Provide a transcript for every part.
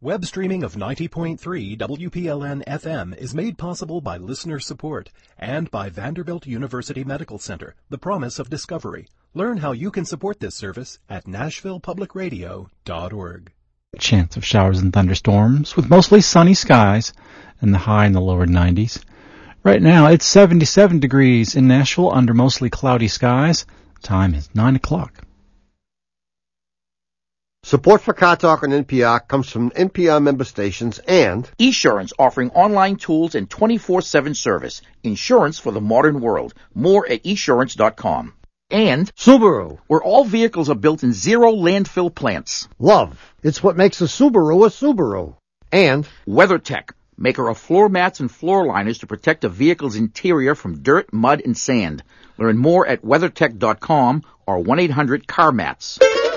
Web streaming of 90.3 WPLN-FM is made possible by listener support and by Vanderbilt University Medical Center, the promise of discovery. Learn how you can support this service at nashvillepublicradio.org. Chance of showers and thunderstorms with mostly sunny skies and the high in the lower 90s. Right now it's 77 degrees in Nashville under mostly cloudy skies. Time is 9 o'clock. Support for Car Talk on NPR comes from NPR member stations and Esurance, offering online tools and 24/7 service. Insurance for the modern world. More at esurance.com. And Subaru, where all vehicles are built in zero landfill plants. Love, it's what makes a Subaru. And WeatherTech, maker of floor mats and floor liners to protect a vehicle's interior from dirt, mud, and sand. Learn more at weathertech.com or 1-800-CAR-MATS.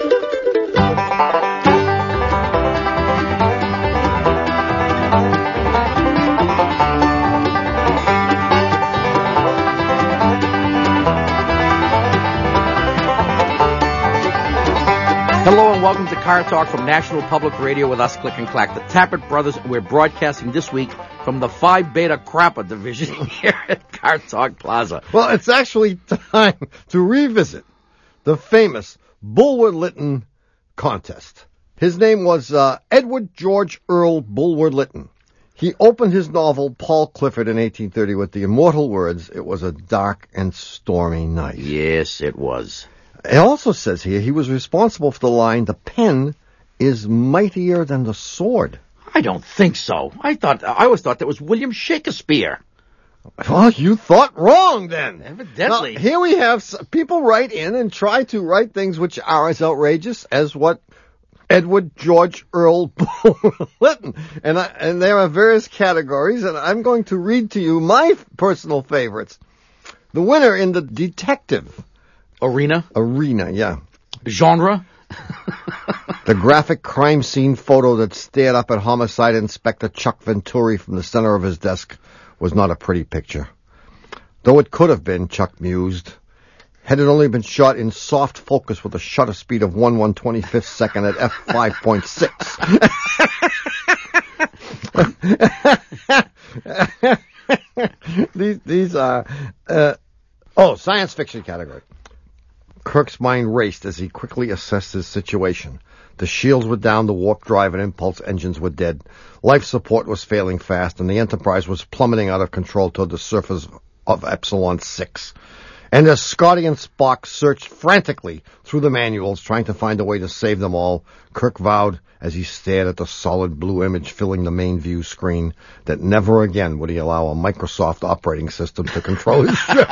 Hello and welcome to Car Talk from National Public Radio with us, Click and Clack, the Tappert Brothers. We're broadcasting this week from the Phi Beta Krappa division here at Car Talk Plaza. Well, it's actually time to revisit the famous Bulwer-Lytton contest. His name was Edward George Earl Bulwer-Lytton. He opened his novel Paul Clifford in 1830 with the immortal words, "It was a dark and stormy night." Yes, it was. It also says here he was responsible for the line, "The pen is mightier than the sword." I don't think so. I always thought that was William Shakespeare. Well, you thought wrong then. Evidently. Now, here we have people write in and try to write things which are as outrageous as what Edward George Earl Bulwer-Lytton. And there are various categories, and I'm going to read to you my personal favorites. The winner in the detective Arena, yeah. Genre. The graphic crime scene photo that stared up at Homicide Inspector Chuck Venturi from the center of his desk was not a pretty picture. Though it could have been, Chuck mused, had it only been shot in soft focus with a shutter speed of 1/125th second at f5.6. These are science fiction category. Kirk's mind raced as he quickly assessed his situation. The shields were down, the warp drive and impulse engines were dead. Life support was failing fast, and the Enterprise was plummeting out of control toward the surface of Epsilon 6. And as Scotty and Spock searched frantically through the manuals, trying to find a way to save them all, Kirk vowed, as he stared at the solid blue image filling the main view screen, that never again would he allow a Microsoft operating system to control his ship.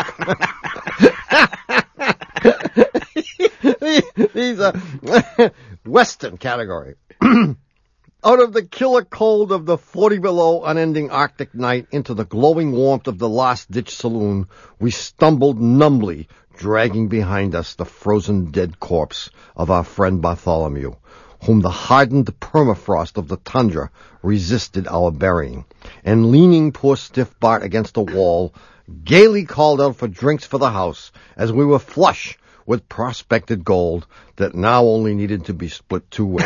These are Western category. Out of the killer cold of the 40 below unending Arctic night into the glowing warmth of the last-ditch saloon, we stumbled numbly, dragging behind us the frozen dead corpse of our friend Bartholomew, whom the hardened permafrost of the tundra resisted our burying, and leaning poor stiff Bart against a wall, gaily called out for drinks for the house as we were flush with prospected gold that now only needed to be split two ways.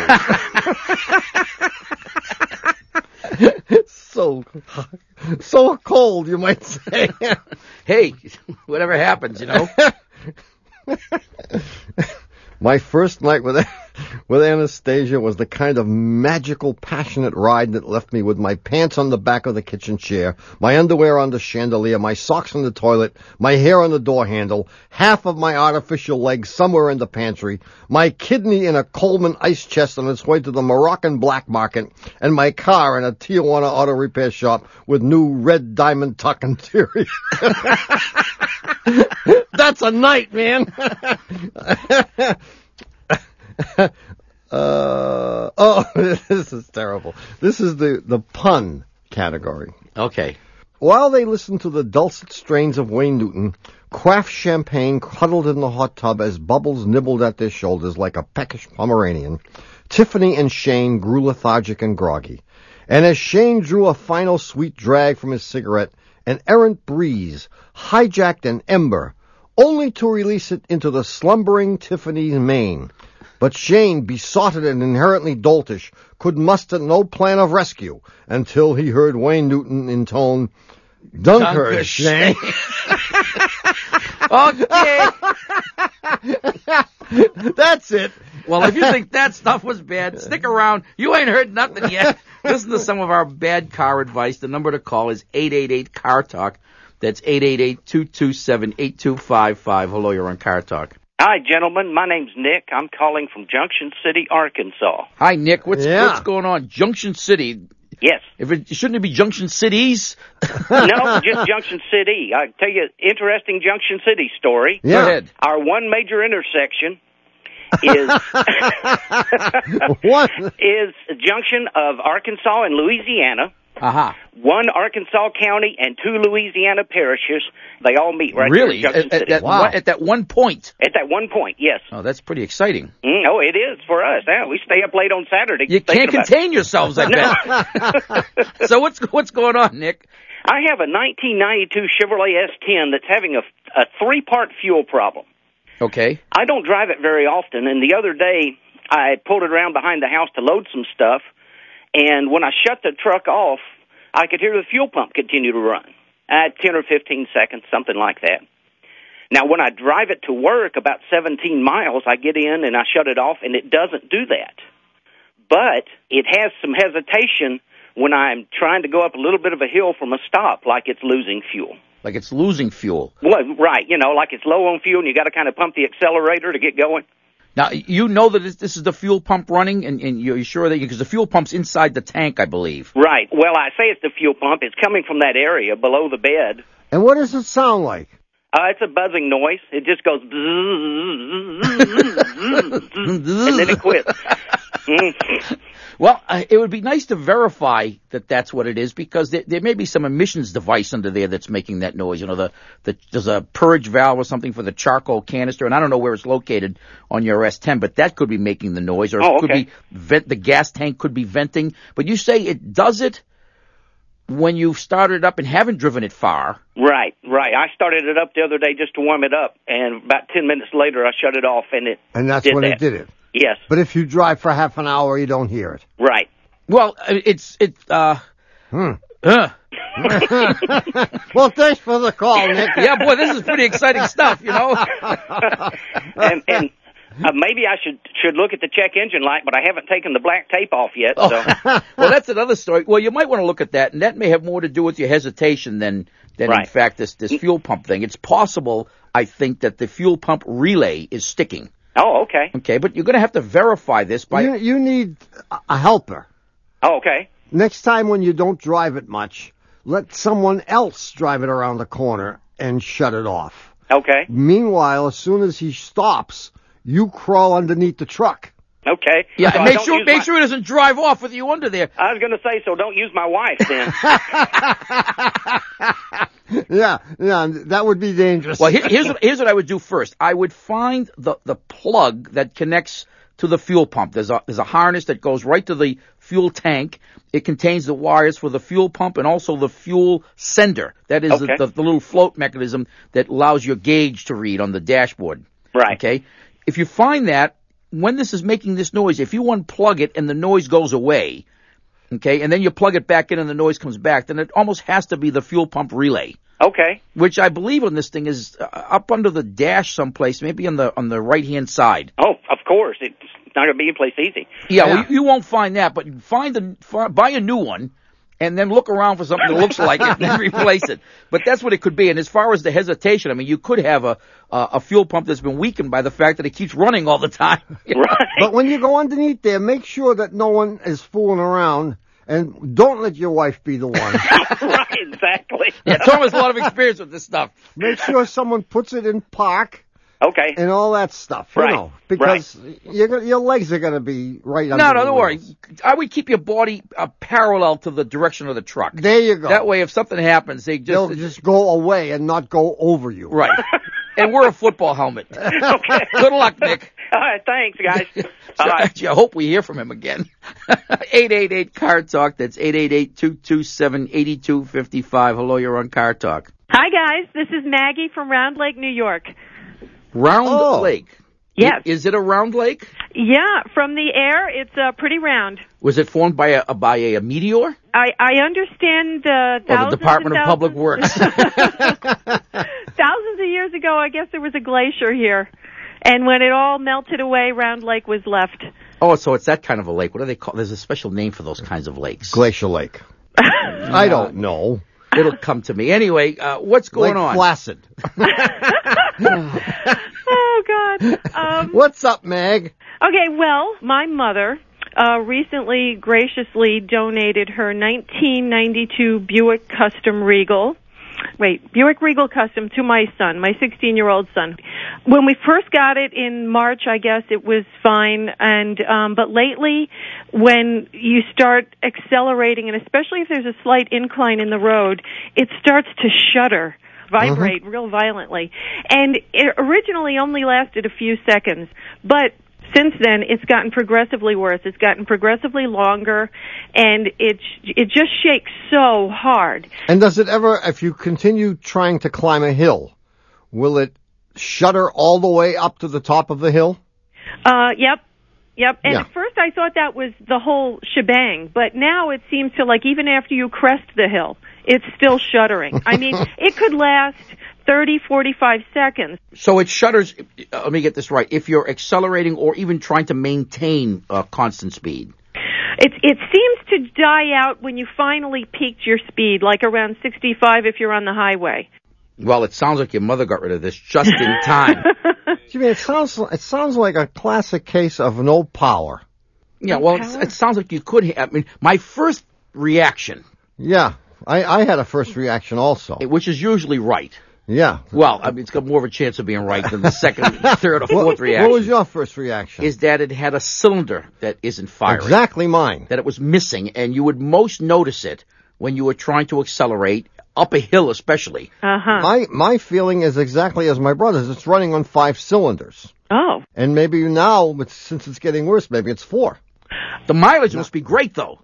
So cold, you might say. Hey, whatever happens, you know. My first night with Anastasia was the kind of magical, passionate ride that left me with my pants on the back of the kitchen chair, my underwear on the chandelier, my socks in the toilet, my hair on the door handle, half of my artificial leg somewhere in the pantry, my kidney in a Coleman ice chest on its way to the Moroccan black market, and my car in a Tijuana auto repair shop with new red diamond tuck interior. That's a night, man. This is terrible. This is the pun category. Okay. While they listened to the dulcet strains of Wayne Newton, Kraft champagne cuddled in the hot tub as Bubbles nibbled at their shoulders like a peckish Pomeranian, Tiffany and Shane grew lethargic and groggy. And as Shane drew a final sweet drag from his cigarette, an errant breeze hijacked an ember, only to release it into the slumbering Tiffany's mane. But Shane, besotted and inherently doltish, could muster no plan of rescue until he heard Wayne Newton intone, Dunker, Shane. Okay. That's it. Well, if you think that stuff was bad, stick around. You ain't heard nothing yet. Listen to some of our bad car advice. The number to call is 888-CAR-TALK. That's 888-227-8255. Hello, you're on Car Talk. Hi, gentlemen. My name's Nick. I'm calling from Junction City, Arkansas. Hi, Nick. What's going on? Junction City. Yes. Shouldn't it be Junction Cities? No, just Junction City. I'll tell you an interesting Junction City story. Yeah. Go ahead. Our one major intersection is What? is a junction of Arkansas and Louisiana. Aha. One Arkansas County and two Louisiana parishes. They all meet right Really? there in Junction City. At that one point? At that one point, yes. Oh, that's pretty exciting. Oh, it is for us. Yeah, we stay up late on Saturday. You can't thinking about contain yourselves, I bet. So what's going on, Nick? I have a 1992 Chevrolet S10 that's having a three-part fuel problem. Okay. I don't drive it very often, and the other day I pulled it around behind the house to load some stuff, and when I shut the truck off, I could hear the fuel pump continue to run at 10 or 15 seconds, something like that. Now, when I drive it to work about 17 miles, I get in and I shut it off, and it doesn't do that. But it has some hesitation when I'm trying to go up a little bit of a hill from a stop, like it's losing fuel. Like it's losing fuel. Well, right, like it's low on fuel, and you got to kind of pump the accelerator to get going. Now, you know that this is the fuel pump running, and you're sure that because the fuel pump's inside the tank, I believe. Right. Well, I say it's the fuel pump. It's coming from that area below the bed. And what does it sound like? It's a buzzing noise. It just goes and then it quits. Well, it would be nice to verify that that's what it is, because there may be some emissions device under there that's making that noise. There's a purge valve or something for the charcoal canister, and I don't know where it's located on your S10, but that could be making the noise, or it could be the gas tank could be venting. But you say it does it when you started it up and haven't driven it far. Right. I started it up the other day just to warm it up, and about 10 minutes later I shut it off, and it And that's did when that. it did it. Yes. But if you drive for half an hour, you don't hear it. Right. Well, Well, thanks for the call, Nick. yeah, boy, this is pretty exciting stuff, and maybe I should look at the check engine light, but I haven't taken the black tape off yet. So. Well, that's another story. Well, you might want to look at that, and that may have more to do with your hesitation than Right. in fact this fuel pump thing. It's possible, I think, that the fuel pump relay is sticking. Oh, okay. Okay, but you're going to have to verify this by... You need a helper. Oh, okay. Next time when you don't drive it much, let someone else drive it around the corner and shut it off. Okay. Meanwhile, as soon as he stops, you crawl underneath the truck. Okay. Yeah, So and I make don't sure use it doesn't drive off with you under there. I was going to say, so don't use my wife then. Yeah, that would be dangerous. Well, here's what I would do first. I would find the plug that connects to the fuel pump. There's a harness that goes right to the fuel tank. It contains the wires for the fuel pump and also the fuel sender. That is Okay. the little float mechanism that allows your gauge to read on the dashboard. Right. Okay. If you find that when this is making this noise, if you unplug it and the noise goes away, okay, and then you plug it back in and the noise comes back, then it almost has to be the fuel pump relay. Okay. Which I believe on this thing is up under the dash someplace, maybe on the right-hand side. Oh, of course. It's not going to be in place easy. Yeah, well, you won't find that, but buy a new one, and then look around for something that looks like it, and then replace it. But that's what it could be. And as far as the hesitation, I mean, you could have a fuel pump that's been weakened by the fact that it keeps running all the time. Right. But when you go underneath there, make sure that no one is fooling around, and don't let your wife be the one. Right, exactly. Yeah, Tom has a lot of experience with this stuff. Make sure someone puts it in park Okay. and all that stuff, Right, because your legs are going to be right under No, the don't worry. wheels. I would keep your body parallel to the direction of the truck. There you go. That way, if something happens, They'll just go away and not go over you. right. And wear a football helmet. Okay. Good luck, Nick. All right, thanks, guys. So, All right. actually, I hope we hear from him again. 888-CAR-TALK. That's 888-227-8255. Hello, you're on Car Talk. Hi, guys. This is Maggie from Round Lake, New York. Round Oh. Lake. Yes. Is it a round lake? Yeah, from the air, it's pretty round. Was it formed by a meteor? I understand Or the Department of Public Works? Thousands of years ago, I guess there was a glacier here. And when it all melted away, Round Lake was left. Oh, so it's that kind of a lake. What do they call? There's a special name for those kinds of lakes. Glacier Lake. I don't know. It'll come to me. Anyway, what's going Lake on? Placid. Oh, God. What's up, Meg? Okay, well, my mother recently graciously donated her 1992 Buick Regal Custom to my son, my 16-year-old son. When we first got it in March, I guess it was fine, and but lately, when you start accelerating, and especially if there's a slight incline in the road, it starts to shudder, vibrate real violently. And it originally only lasted a few seconds, but since then, it's gotten progressively worse. It's gotten progressively longer, and it just shakes so hard. And does it ever, if you continue trying to climb a hill, will it shudder all the way up to the top of the hill? Yep. And Yeah. at first I thought that was the whole shebang, but now it seems to, like, even after you crest the hill, it's still shuddering. I mean, it could last 30, 45 seconds. So it shudders, let me get this right, if you're accelerating or even trying to maintain constant speed. It seems to die out when you finally peaked your speed, like around 65 if you're on the highway. Well, it sounds like your mother got rid of this just in time. Jimmy, it sounds like a classic case of no power. Yeah, well, it sounds like you could have. I mean, my first reaction, Yeah, I had a first reaction also. which is usually right. Yeah. Well, I mean, it's got more of a chance of being right than the second, third, or fourth reaction. What was your first reaction? Is that it had a cylinder that isn't firing. Exactly mine. That it was missing, and you would most notice it when you were trying to accelerate, up a hill especially. My feeling is exactly as my brother's. It's running on 5 cylinders. Oh. And maybe now, since it's getting worse, maybe it's 4. The mileage must be great, though.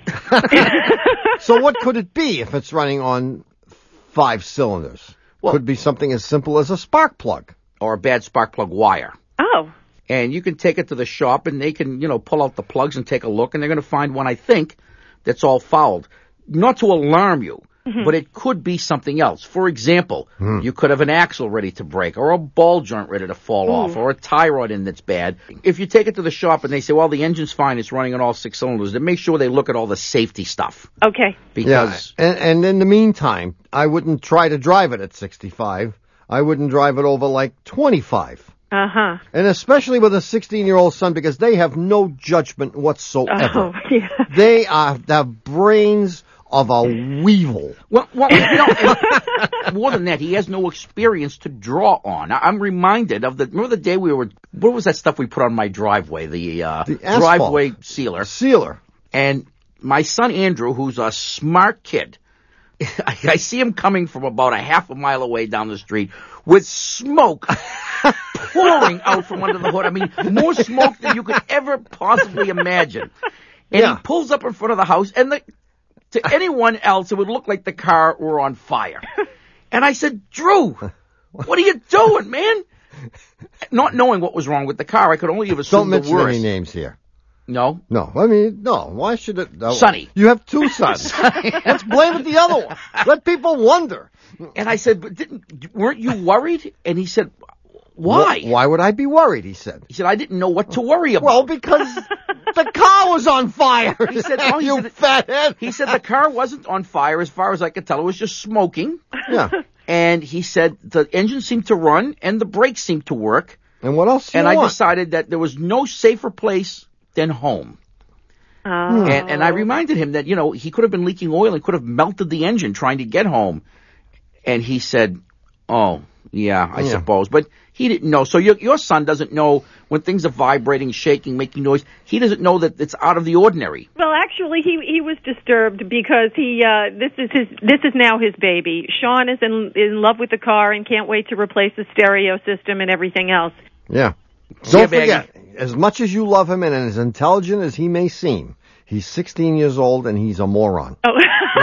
So what could it be if it's running on 5 cylinders? Well, Could be something as simple as a spark plug. Or a bad spark plug wire. Oh. And you can take it to the shop, and they can, pull out the plugs and take a look, and they're going to find one, I think, that's all fouled. Not to alarm you, but it could be something else. For example, you could have an axle ready to break, or a ball joint ready to fall off, or a tie rod in that's bad. If you take it to the shop and they say, well, the engine's fine, it's running on all 6 cylinders, then make sure they look at all the safety stuff. Okay. Because and in the meantime, I wouldn't try to drive it at 65. I wouldn't drive it over like 25. Uh-huh. And especially with a 16-year-old son, because they have no judgment whatsoever. Oh, yeah. They are the brains of a weevil. Well, and more than that, he has no experience to draw on. I'm reminded of remember the day what was that stuff we put on my driveway? The asphalt. driveway sealer. Sealer. And my son Andrew, who's a smart kid, I see him coming from about a half a mile away down the street with smoke pouring out from under the hood. I mean, more smoke than you could ever possibly imagine. And he pulls up in front of the house, and to anyone else, it would look like the car were on fire. And I said, Drew, what are you doing, man? Not knowing what was wrong with the car, I could only have assumed the worst. Don't mention any names here. No? No. I mean, no. Why should it? No. Sonny. You have 2 sons. Let's blame it the other one. Let people wonder. And I said, but weren't you worried? And he said, why? Why would I be worried, he said. He said, I didn't know what to worry about. Well, because the car was on fire. He said, you fathead. He said the car wasn't on fire as far as I could tell. It was just smoking. Yeah. And he said the engine seemed to run and the brakes seemed to work. And what else do you want? I decided that there was no safer place than home. Oh. And I reminded him that, he could have been leaking oil and could have melted the engine trying to get home. And he said, oh, yeah, I suppose. But he didn't know. So your son doesn't know when things are vibrating, shaking, making noise. He doesn't know that it's out of the ordinary. Well, actually, he was disturbed because this is now his baby. Sean is in love with the car and can't wait to replace the stereo system and everything else. Yeah. Don't forget, as much as you love him and as intelligent as he may seem, he's 16 years old and he's a moron. Oh. Right.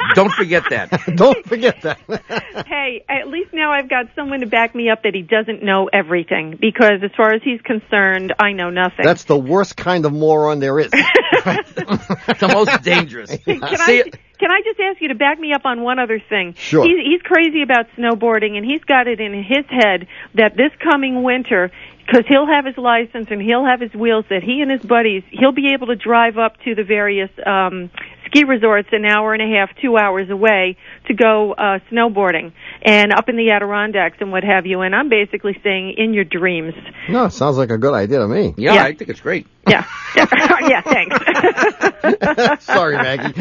Don't forget that. Don't forget that. Hey, at least now I've got someone to back me up that he doesn't know everything, because as far as he's concerned, I know nothing. That's the worst kind of moron there is. The most dangerous. Can I just ask you to back me up on one other thing? Sure. He's crazy about snowboarding, and he's got it in his head that this coming winter, because he'll have his license and he'll have his wheels, that he and his buddies, he'll be able to drive up to the various ski resorts an hour and a half, 2 hours away to go snowboarding, and up in the Adirondacks and what have you. And I'm basically saying, in your dreams. No, it sounds like a good idea to me. Yeah, I think it's great. Yeah. Yeah, thanks. Sorry, Maggie.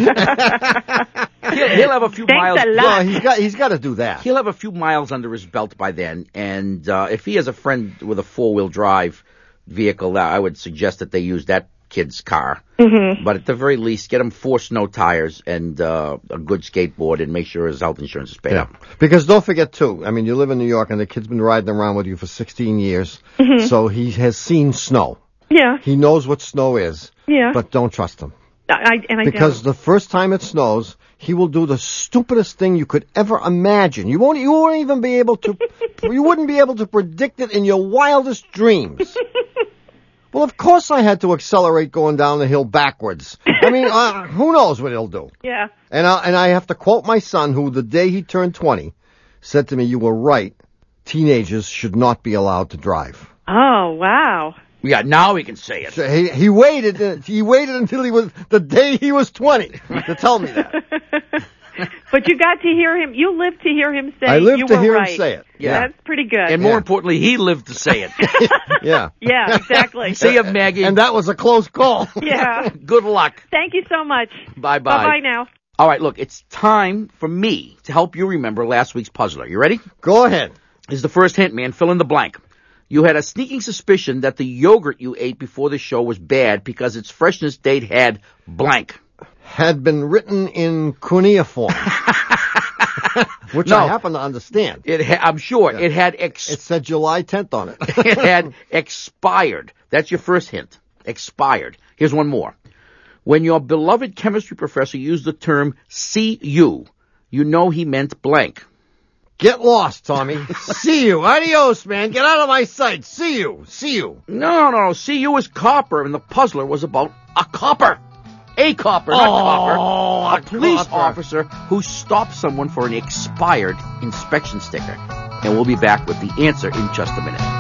He'll have a few miles. Thanks a lot. No, he's got to do that. He'll have a few miles under his belt by then, and if he has a friend with a four-wheel drive vehicle, I would suggest that they use that kid's car. Mm-hmm. But at the very least, get him 4 snow tires and a good skateboard, and make sure his health insurance is paid up. Because don't forget, too, I mean, you live in New York, and the kid's been riding around with you for 16 years, so he has seen snow. Yeah. He knows what snow is. Yeah. But don't trust him. Because the first time it snows, he will do the stupidest thing you could ever imagine. You won't even be able to, you wouldn't be able to predict it in your wildest dreams. Well, of course I had to accelerate going down the hill backwards. I mean, who knows what he'll do? Yeah. And I have to quote my son, who the day he turned 20 said to me, "You were right. Teenagers should not be allowed to drive." Oh, wow. Yeah, now he can say it. So he waited until the day he was 20 to tell me that. But you got to hear him. You lived to hear him say I lived you to were hear right. him say it. Yeah. That's pretty good. And more importantly, he lived to say it. Yeah. Yeah, exactly. See you, Maggie. And that was a close call. Yeah. Good luck. Thank you so much. Bye-bye. Bye-bye now. All right, look, it's time for me to help you remember last week's puzzler. You ready? Go ahead. This is the first hint, man. Fill in the blank. You had a sneaking suspicion that the yogurt you ate before the show was bad because its freshness date had blank. Had been written in cuneiform. Which I happen to understand. I'm sure. Yeah. It had it said July 10th on it. It had expired. That's your first hint. Expired. Here's one more. When your beloved chemistry professor used the term "see-you," you know he meant blank. Get lost, Tommy. See you. Adios, man. Get out of my sight. See you. See you. No. See you is copper, and the puzzler was about a copper. A copper, not copper. A police officer who stopped someone for an expired inspection sticker. And we'll be back with the answer in just a minute.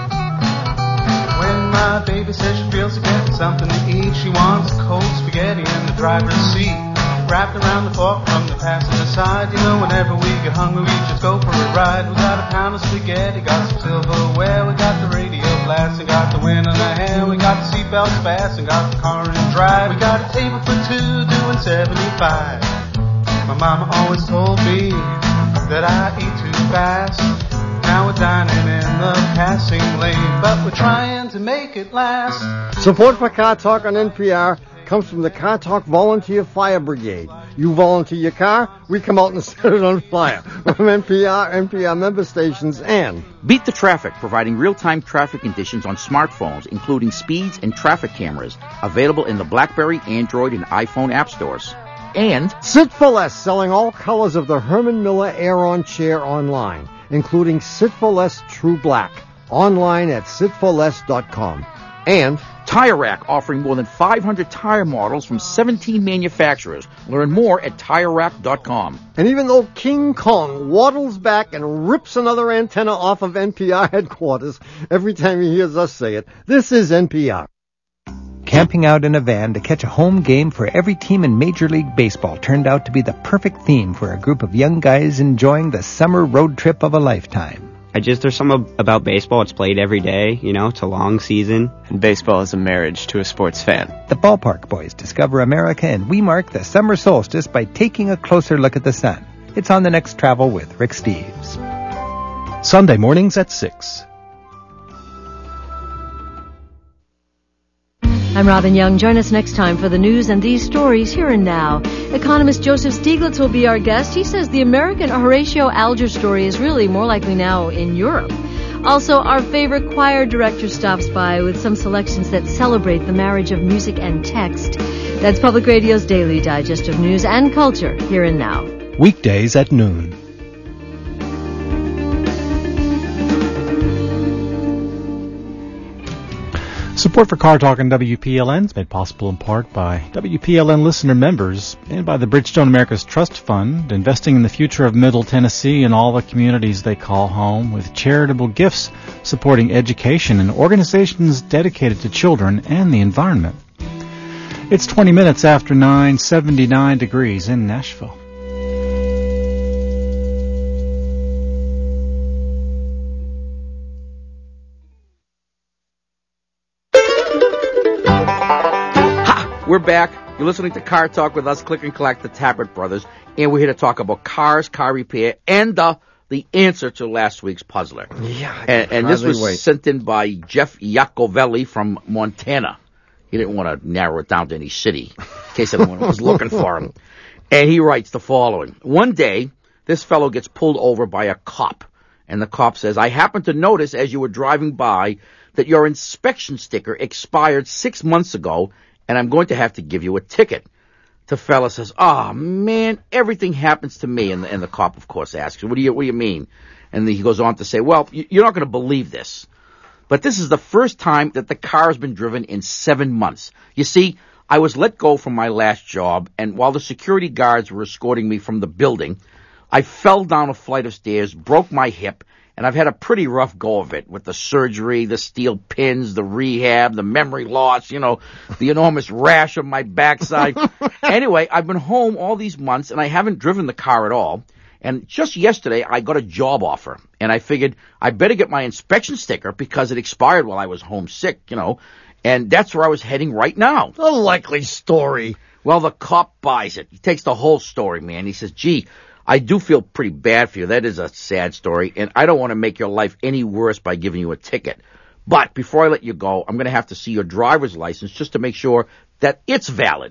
When my baby says she feels like getting something to eat, she wants cold spaghetti in the driver's seat, wrapped around the fork from the passenger side. You know, whenever we get hungry, we just go for a ride. We got a pound of spaghetti, got some silverware, we got the radio blasting, got the wind in our hair, we got the seatbelts fast, and got the car in drive. We got a table for 2 doing 75. My mama always told me that I eat too fast. Now we're dining in the passing lane, but we're trying to make it last. Support for Car Talk on NPR comes from the Car Talk Volunteer Fire Brigade. You volunteer your car, we come out and set it on fire. From NPR member stations, and Beat the Traffic, providing real-time traffic conditions on smartphones, including speeds and traffic cameras, available in the BlackBerry, Android, and iPhone app stores. And Sit for Less, selling all colors of the Herman Miller Aeron chair online, including Sit for Less True Black, online at sitforless.com. And Tire Rack, offering more than 500 tire models from 17 manufacturers. Learn more at TireRack.com. And even though King Kong waddles back and rips another antenna off of NPR headquarters every time he hears us say it, this is NPR. Camping out in a van to catch a home game for every team in Major League Baseball turned out to be the perfect theme for a group of young guys enjoying the summer road trip of a lifetime. There's something about baseball. It's played every day, it's a long season. And baseball is a marriage to a sports fan. The Ballpark Boys discover America, and we mark the summer solstice by taking a closer look at the sun. It's on the next Travel with Rick Steves. Sunday mornings at 6. I'm Robin Young. Join us next time for the news and these stories here and now. Economist Joseph Stiglitz will be our guest. He says the American Horatio Alger story is really more likely now in Europe. Also, our favorite choir director stops by with some selections that celebrate the marriage of music and text. That's Public Radio's daily digest of news and culture here and now. weekdays at noon. Support for Car Talk and WPLN is made possible in part by WPLN listener members and by the Bridgestone America's Trust Fund, investing in the future of Middle Tennessee and all the communities they call home with charitable gifts supporting education and organizations dedicated to children and the environment. It's 20 minutes after 9, 79 degrees in Nashville. We're back. You're listening to Car Talk with us, Click and Collect, the Tappert Brothers, and we're here to talk about cars, car repair, and the answer to last week's puzzler. Yeah, and this was sent in by Jeff Iacovelli from Montana. He didn't want to narrow it down to any city in case anyone was looking for him. And he writes the following. One day, this fellow gets pulled over by a cop, and the cop says, I happened to notice as you were driving by that your inspection sticker expired 6 months ago, and I'm going to have to give you a ticket. The fella says, oh, man, everything happens to me. And the cop, of course, asks, what do you mean? And then he goes on to say, well, you're not going to believe this, but this is the first time that the car has been driven in 7 months. You see, I was let go from my last job, and while the security guards were escorting me from the building, I fell down a flight of stairs, broke my hip, and I've had a pretty rough go of it with the surgery, the steel pins, the rehab, the memory loss, the enormous rash on my backside. Anyway, I've been home all these months, and I haven't driven the car at all. And just yesterday, I got a job offer, and I figured I better get my inspection sticker because it expired while I was homesick, and that's where I was heading right now. A likely story. Well, the cop buys it. He takes the whole story, man. He says, gee, I do feel pretty bad for you. That is a sad story, and I don't want to make your life any worse by giving you a ticket. But before I let you go, I'm going to have to see your driver's license just to make sure that it's valid.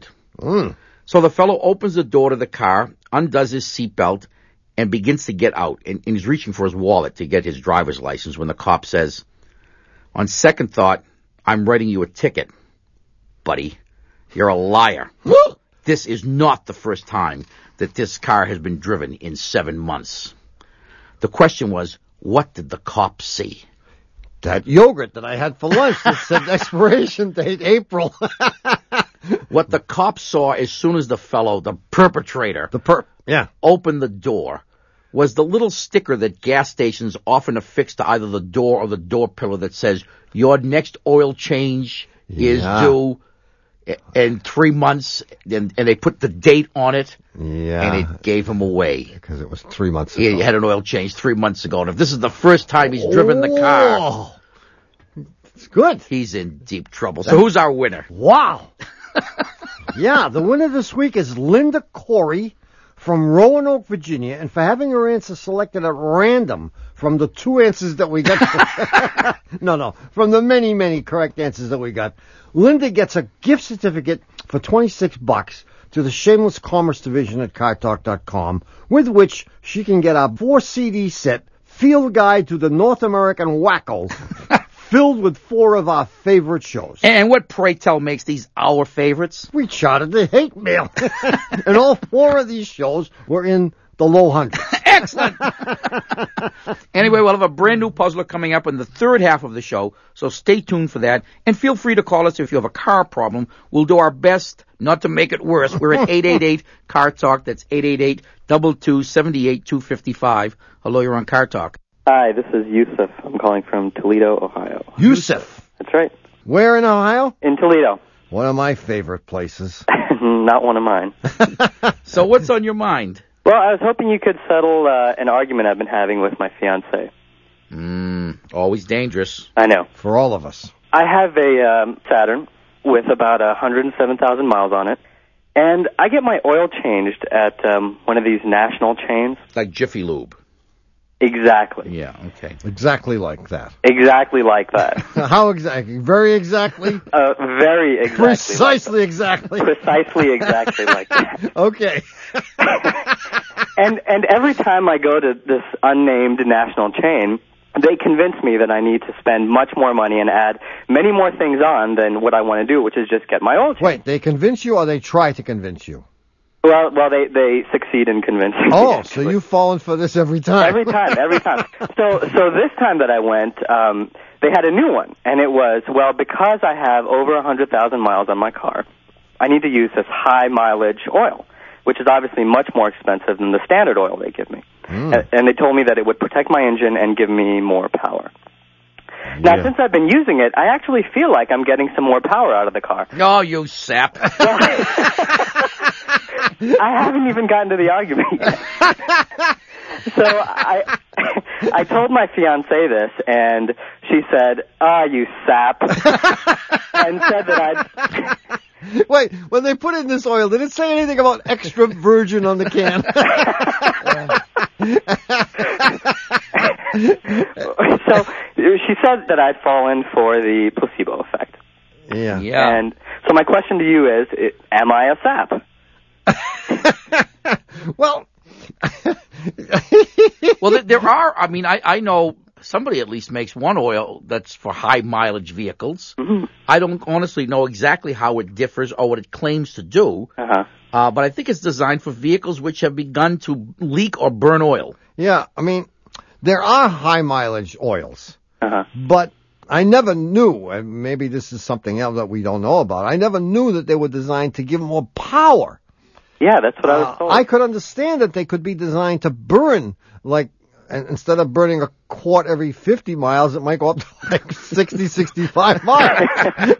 So the fellow opens the door to the car, undoes his seatbelt, and begins to get out, and he's reaching for his wallet to get his driver's license when the cop says, on second thought, I'm writing you a ticket. Buddy, you're a liar. This is not the first time that this car has been driven in 7 months. The question was, what did the cop see? That yogurt that I had for lunch that said expiration date April. What the cop saw as soon as the fellow, the perpetrator, opened the door was the little sticker that gas stations often affix to either the door or the door pillar that says, your next oil change is due in 3 months, and they put the date on it, and it gave him away. Because it was 3 months ago. He had an oil change 3 months ago, and if this is the first time he's driven the car, it's good. He's in deep trouble. So who's our winner? Wow. The winner this week is Linda Corey from Roanoke, Virginia, and for having her answer selected at random from the 2 answers that we got. From the many, many correct answers that we got. Linda gets a gift certificate for $26 to the Shameless Commerce Division at CarTalk.com, with which she can get a 4-CD set, Field Guide to the North American Wacko, filled with 4 of our favorite shows. And what, pray tell, makes these our favorites? We charted the hate mail. And all 4 of these shows were in the low hundreds. Excellent. Anyway, we'll have a brand new puzzler coming up in the third half of the show, so stay tuned for that. And feel free to call us if you have a car problem. We'll do our best not to make it worse. We're at 888-CAR-TALK. That's 888-228-255. Hello, you're on Car Talk. Hi, this is Yusuf. I'm calling from Toledo, Ohio. Yusuf. That's right. Where in Ohio? In Toledo. One of my favorite places. Not one of mine. So what's on your mind? Well, I was hoping you could settle an argument I've been having with my fiancée. Always dangerous. I know. For all of us. I have a Saturn with about 107,000 miles on it, and I get my oil changed at one of these national chains. Like Jiffy Lube. Exactly. Yeah, okay. Exactly like that. Exactly like that. How exactly? Very exactly? Very exactly. Precisely exactly. Precisely exactly like that. Okay. And every time I go to this unnamed national chain, they convince me that I need to spend much more money and add many more things on than what I want to do, which is just get my oil changed. Wait, they convince you or they try to convince you? Well, they succeed in convincing me. Oh, actually. so you've fallen for this every time. Every time. So this time that I went, they had a new one, and it was, well, because I have over 100,000 miles on my car, I need to use this high mileage oil, which is obviously much more expensive than the standard oil they give me. And they told me that it would protect my engine and give me more power. Now, since I've been using it, I actually feel like I'm getting some more power out of the car. Oh, you sap. I haven't even gotten to the argument yet. So I told my fiancée this, and she said, you sap, and said that I'd... Wait, when they put in this oil, did it say anything about extra virgin on the can? So she said that I'd fallen for the placebo effect. Yeah. And so my question to you is, am I a sap? Well, there are, I mean, I know somebody at least makes one oil that's for high mileage vehicles. Mm-hmm. I don't honestly know exactly how it differs or what it claims to do. But I think it's designed for vehicles which have begun to leak or burn oil. Yeah, I mean, there are high mileage oils, but I never knew, and maybe this is something else that we don't know about, I never knew that they were designed to give more power. Yeah, that's what I was told. I could understand that they could be designed to burn, like, instead of burning a quart every 50 miles, it might go up to like 60, 65 miles.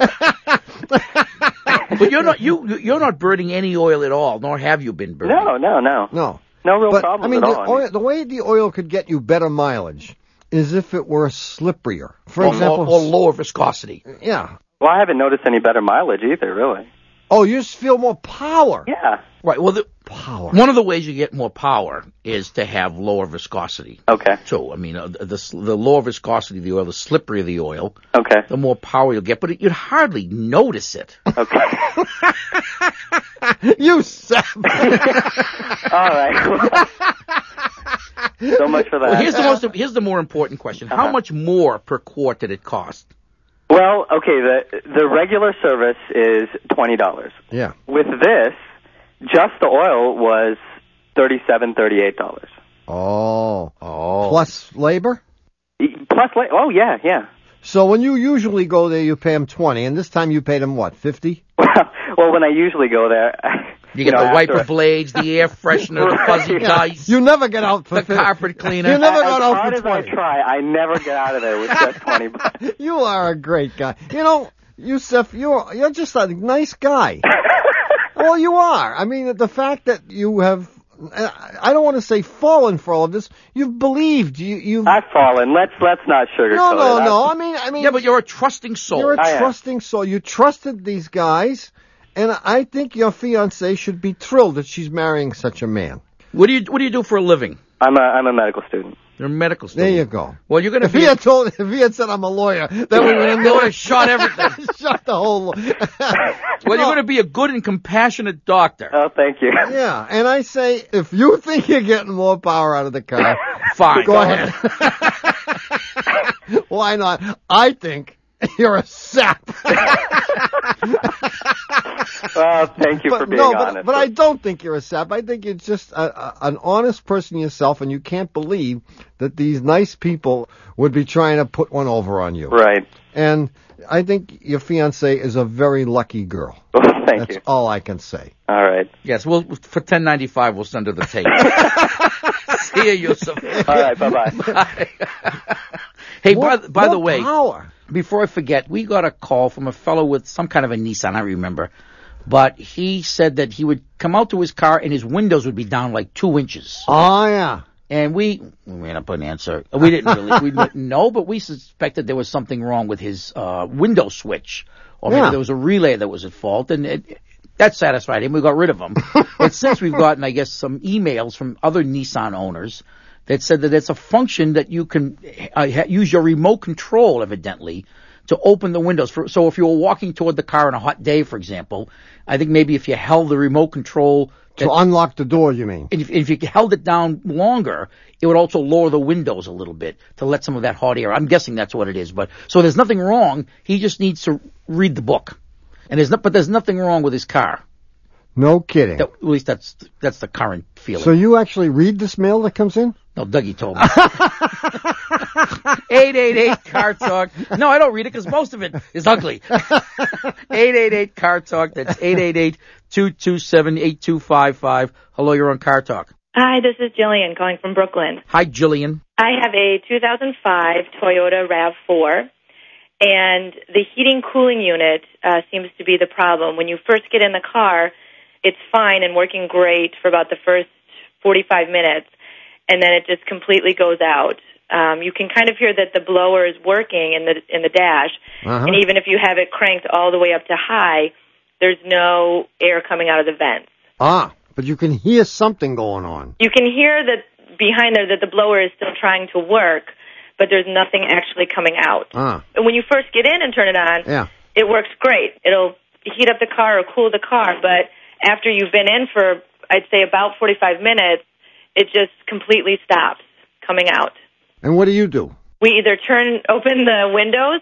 But you're not burning any oil at all, nor have you been burning. No. No real But, problem I mean, at all. the way the oil could get you better mileage is if it were slipperier. For example, or lower viscosity. Yeah. Well, I haven't noticed any better mileage either, really. Oh, you just feel more power. Yeah. Right. Well, power. One of the ways you get more power is to have lower viscosity. Okay. So, I mean, the lower viscosity of the oil, the slipperier the oil, okay, the more power you'll get. But you'd hardly notice it. Okay. You sap. All right. So much for that. Well, here's the more important question. How much more per quart did it cost? Well, okay, the regular service is $20. Yeah. With this, just the oil was $38. Oh. Plus labor? Oh, yeah. So when you usually go there, you pay them $20, and this time you paid them what, $50? Well, when I usually go there, you get the wiper blades, the air freshener, the fuzzy dice. You never get out for the carpet cleaner. You never got out for 20. As hard as I try, I never get out of there with just $20. You are a great guy. You know, Yusuf, you're just a nice guy. Well, you are. I mean, the fact that you have, I don't want to say fallen for all of this. You've believed. I've fallen. Let's not sugarcoat it. No. I mean. Yeah, but you're a trusting soul. You're a trusting soul. You trusted these guys, and I think your fiancée should be thrilled that she's marrying such a man. What do you do for a living? I'm a medical student. You're a medical student. There you go. Well, you're going to If he had said I'm a lawyer, then we would have shot everything. Shot the whole. Well, you're going to be a good and compassionate doctor. Oh, thank you. Yeah, and I say, if you think you're getting more power out of the car, fine. Go ahead. Why not? I think you're a sap. Well, thank you for being honest. But I don't think you're a sap. I think you're just an honest person yourself, and you can't believe that these nice people would be trying to put one over on you. Right. And I think your fiancée is a very lucky girl. Thank you. That's all I can say. All right. Yes, for $10.95, we'll send her the tape. See you, Yusuf. All right, bye-bye. Bye. Hey, by the way, before I forget, we got a call from a fellow with some kind of a Nissan, I remember. But he said that he would come out to his car and his windows would be down like 2 inches. Oh, yeah. And we ran up an answer. We didn't know, but we suspected there was something wrong with his window switch. Or maybe there was a relay that was at fault, and that satisfied him. We got rid of him. But since we've gotten, I guess, some emails from other Nissan owners that said that it's a function that you can use your remote control, evidently, to open the windows. So if you were walking toward the car on a hot day, for example, I think maybe if you held the remote control... To unlock the door, you mean? If you held it down longer, it would also lower the windows a little bit to let some of that hot air. I'm guessing that's what it is. So there's nothing wrong. He just needs to read the book. But there's nothing wrong with his car. No kidding. At least that's the current feeling. So you actually read this mail that comes in? No, Dougie told me. 888 Car Talk. No, I don't read it because most of it is ugly. 888 Car Talk. That's 888-227-8255. Hello, you're on Car Talk. Hi, this is Jillian calling from Brooklyn. Hi, Jillian. I have a 2005 Toyota RAV4, and the heating cooling unit seems to be the problem. When you first get in the car, it's fine and working great for about the first 45 minutes, and then it just completely goes out. You can kind of hear that the blower is working in the dash, and even if you have it cranked all the way up to high, there's no air coming out of the vents. But you can hear something going on. You can hear that behind there that the blower is still trying to work, but there's nothing actually coming out. And when you first get in and turn it on, it works great. It'll heat up the car or cool the car, but after you've been in for, I'd say, about 45 minutes, it just completely stops coming out. And what do you do? We either open the windows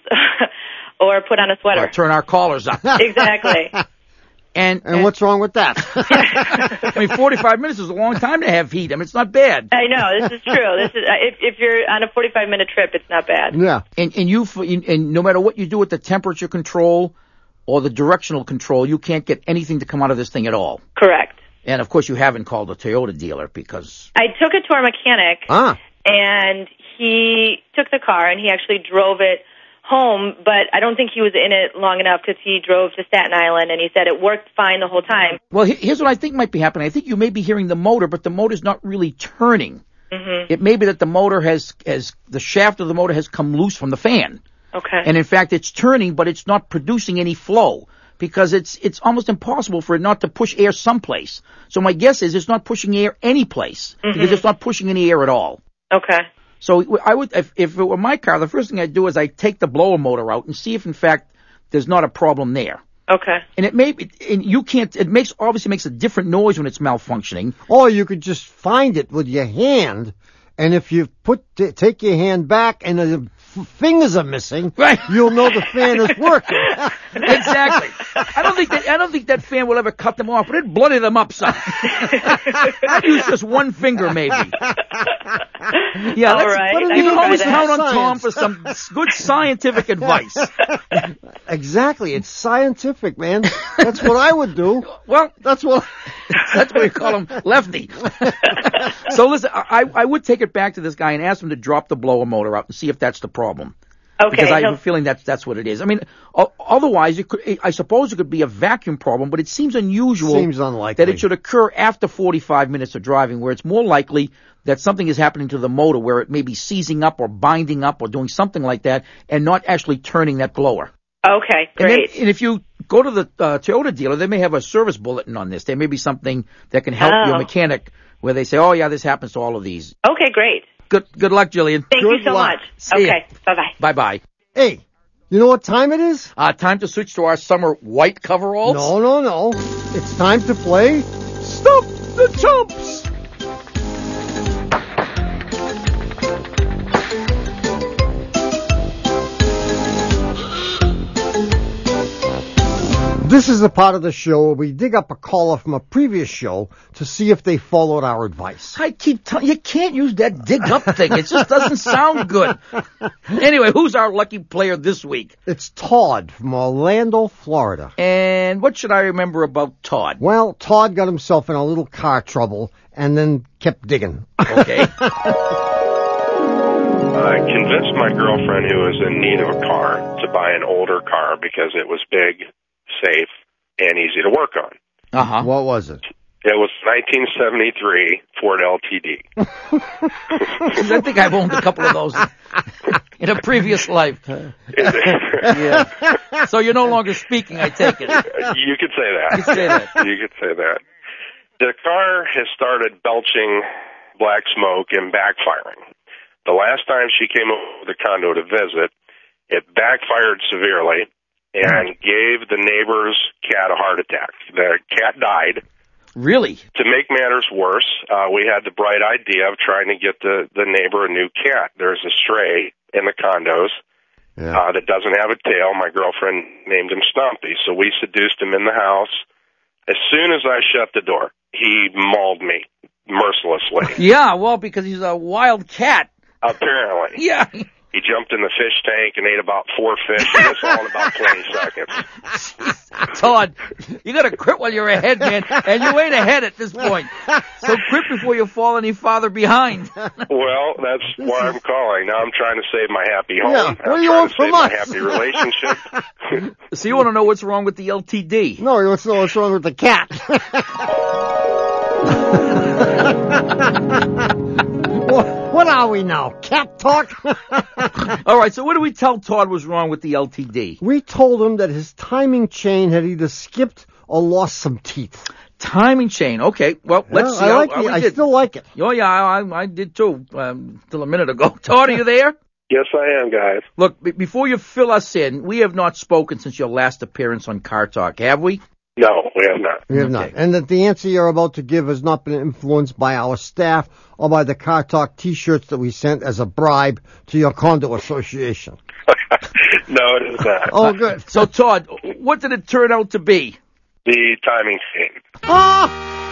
or put on a sweater. Or turn our collars up. Exactly. And what's wrong with that? I mean, 45 minutes is a long time to have heat. I mean, it's not bad. I know, this is true. This is if you're on a 45-minute trip, it's not bad. Yeah. And no matter what you do with the temperature control or the directional control, you can't get anything to come out of this thing at all. Correct. And, of course, you haven't called a Toyota dealer because... I took it to our mechanic, and he took the car, and he actually drove it home, but I don't think he was in it long enough because he drove to Staten Island, and he said it worked fine the whole time. Well, here's what I think might be happening. I think you may be hearing the motor, but the motor's not really turning. Mm-hmm. It may be that the motor the shaft of the motor has come loose from the fan. Okay. And in fact, it's turning, but it's not producing any flow because it's almost impossible for it not to push air someplace. So my guess is it's not pushing air any place because it's not pushing any air at all. Okay. So I would, if it were my car, the first thing I'd do is I'd take the blower motor out and see if in fact there's not a problem there. Okay. And obviously makes a different noise when it's malfunctioning. Or you could just find it with your hand, and if you take your hand back and the fingers are missing, you'll know the fan is working. Exactly. I don't think that fan will ever cut them off, but it blooded them up some. I'd use just one finger maybe. Yeah, all right. You can always count on Tom for some good scientific advice. Exactly. It's scientific, man. That's what I would do. Well, that's what we call him, Lefty. So listen, I would take it back to this guy and ask him to drop the blower motor out and see if that's the problem. Okay. Because I have a feeling that's what it is. I mean, otherwise, I suppose it could be a vacuum problem, but it seems unusual. Seems unlikely. That it should occur after 45 minutes of driving, where it's more likely that something is happening to the motor, where it may be seizing up or binding up or doing something like that, and not actually turning that blower. Okay, great. And if you go to the Toyota dealer, they may have a service bulletin on this. There may be something that can help your mechanic, where they say, "Oh yeah, this happens to all of these." Okay, great. Good luck, Jillian. Thank you so much. Okay, bye-bye. Bye-bye. Hey, you know what time it is? Time to switch to our summer white coveralls. No. It's time to play Stump the Chumps. This is the part of the show where we dig up a caller from a previous show to see if they followed our advice. I keep telling you, can't use that dig up thing. It just doesn't sound good. Anyway, who's our lucky player this week? It's Todd from Orlando, Florida. And what should I remember about Todd? Well, Todd got himself in a little car trouble and then kept digging. Okay. I convinced my girlfriend, who was in need of a car, to buy an older car because it was big, safe, and easy to work on. Uh-huh. What was it? It was 1973 Ford LTD. I think I've owned a couple of those in a previous life. Yeah. So you're no longer speaking, I take it. You could say that. You could say that. You could say that. The car has started belching black smoke and backfiring. The last time she came over to the condo to visit, it backfired severely and gave the neighbor's cat a heart attack. The cat died. Really? To make matters worse, we had the bright idea of trying to get the neighbor a new cat. There's a stray in the condos that doesn't have a tail. My girlfriend named him Stumpy, so we seduced him in the house. As soon as I shut the door, he mauled me mercilessly. Yeah, well, because he's a wild cat. Apparently. Yeah. He jumped in the fish tank and ate about 4 fish, and that's all in about 20 seconds. Todd, you got to quit while you're ahead, man, and you ain't ahead at this point. So quit before you fall any farther behind. Well, that's why I'm calling. Now I'm trying to save my happy home. Yeah, what do you I'm want trying from to us? save my happy relationship. So you want to know what's wrong with the LTD? No, you want to know what's wrong with the cat. What are we now? Cat talk? All right, so what do we tell Todd was wrong with the LTD? We told him that his timing chain had either skipped or lost some teeth. Timing chain. Okay, well, let's see. I still like it. Oh, yeah, I did too, till a minute ago. Todd, are you there? Yes, I am, guys. Look, before you fill us in, we have not spoken since your last appearance on Car Talk, have we? No, we have not. We have not. And that the answer you're about to give has not been influenced by our staff or by the Car Talk T-shirts that we sent as a bribe to your condo association. No, it is not. Oh, good. So, Todd, what did it turn out to be? The timing chain. Ah!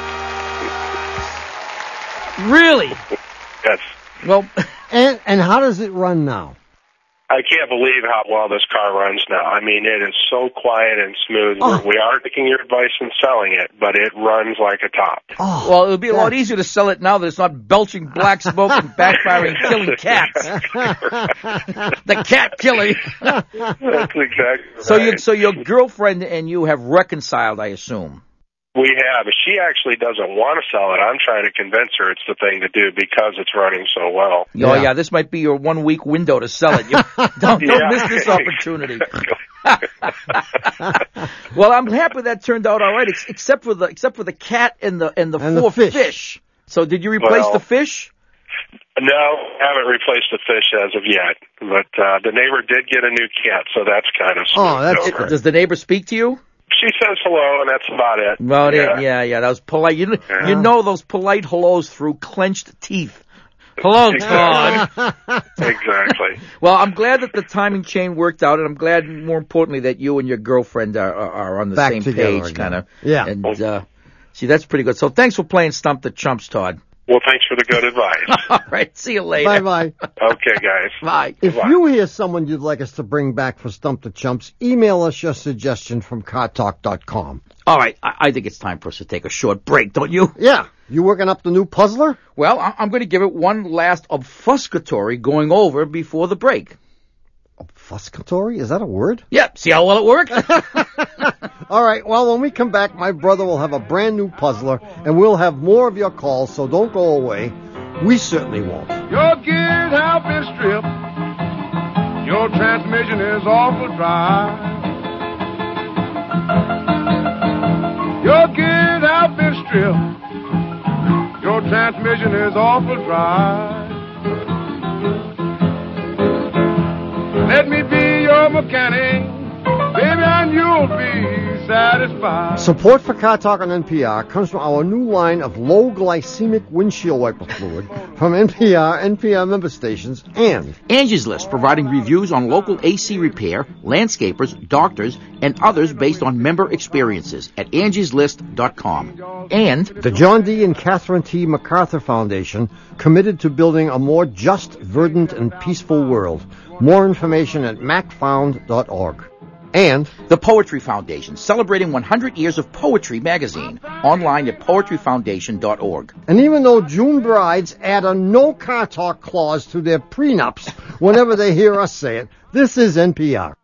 Really? Yes. Well, and how does it run now? I can't believe how well this car runs now. I mean, it is so quiet and smooth. Oh. We are taking your advice and selling it, but it runs like a top. Oh, well, it'll be a lot easier to sell it now that it's not belching black smoke and backfiring, killing cats. The cat killer. That's exactly right. So your girlfriend and you have reconciled, I assume. We have. She actually doesn't want to sell it. I'm trying to convince her it's the thing to do because it's running so well. Oh, yeah, this might be your 1 week window to sell it. Don't miss this opportunity. Well, I'm happy that turned out all right, except for the cat and the 4 fish. So did you replace the fish? No, I haven't replaced the fish as of yet. But the neighbor did get a new cat, so that's kind of smooth over. Does the neighbor speak to you? She says hello, and that's about it. Well, yeah, that was polite. You know those polite hellos through clenched teeth. Hello, Todd. Exactly. Well, I'm glad that the timing chain worked out, and I'm glad, more importantly, that you and your girlfriend are on the back same together page, again. kind of. Yeah. And see, that's pretty good. So thanks for playing Stump the Chumps, Todd. Well, thanks for the good advice. All right, see you later. Bye-bye. Okay, guys. Bye. If you hear someone you'd like us to bring back for Stump the Chumps, email us your suggestion from cartalk.com. All right, I think it's time for us to take a short break, don't you? Yeah. You working up the new puzzler? Well, I'm going to give it one last obfuscatory going over before the break. Obfuscatory? Is that a word? Yep. See how well it worked? All right. Well, when we come back, my brother will have a brand new puzzler, and we'll have more of your calls, so don't go away. We certainly won't. Your gears have been stripped. Your transmission is awful dry. Your gears have been stripped. Your transmission is awful dry. Let me be your mechanic, baby, and you'll be satisfied. Support for Car Talk on NPR comes from our new line of low glycemic windshield wiper fluid from NPR member stations, and Angie's List, providing reviews on local AC repair, landscapers, doctors, and others based on member experiences at angieslist.com. And the John D. and Catherine T. MacArthur Foundation, committed to building a more just, verdant, and peaceful world. More information at macfound.org. And the Poetry Foundation, celebrating 100 years of poetry magazine, online at poetryfoundation.org. And even though June brides add a no car talk clause to their prenups whenever they hear us say it, this is NPR.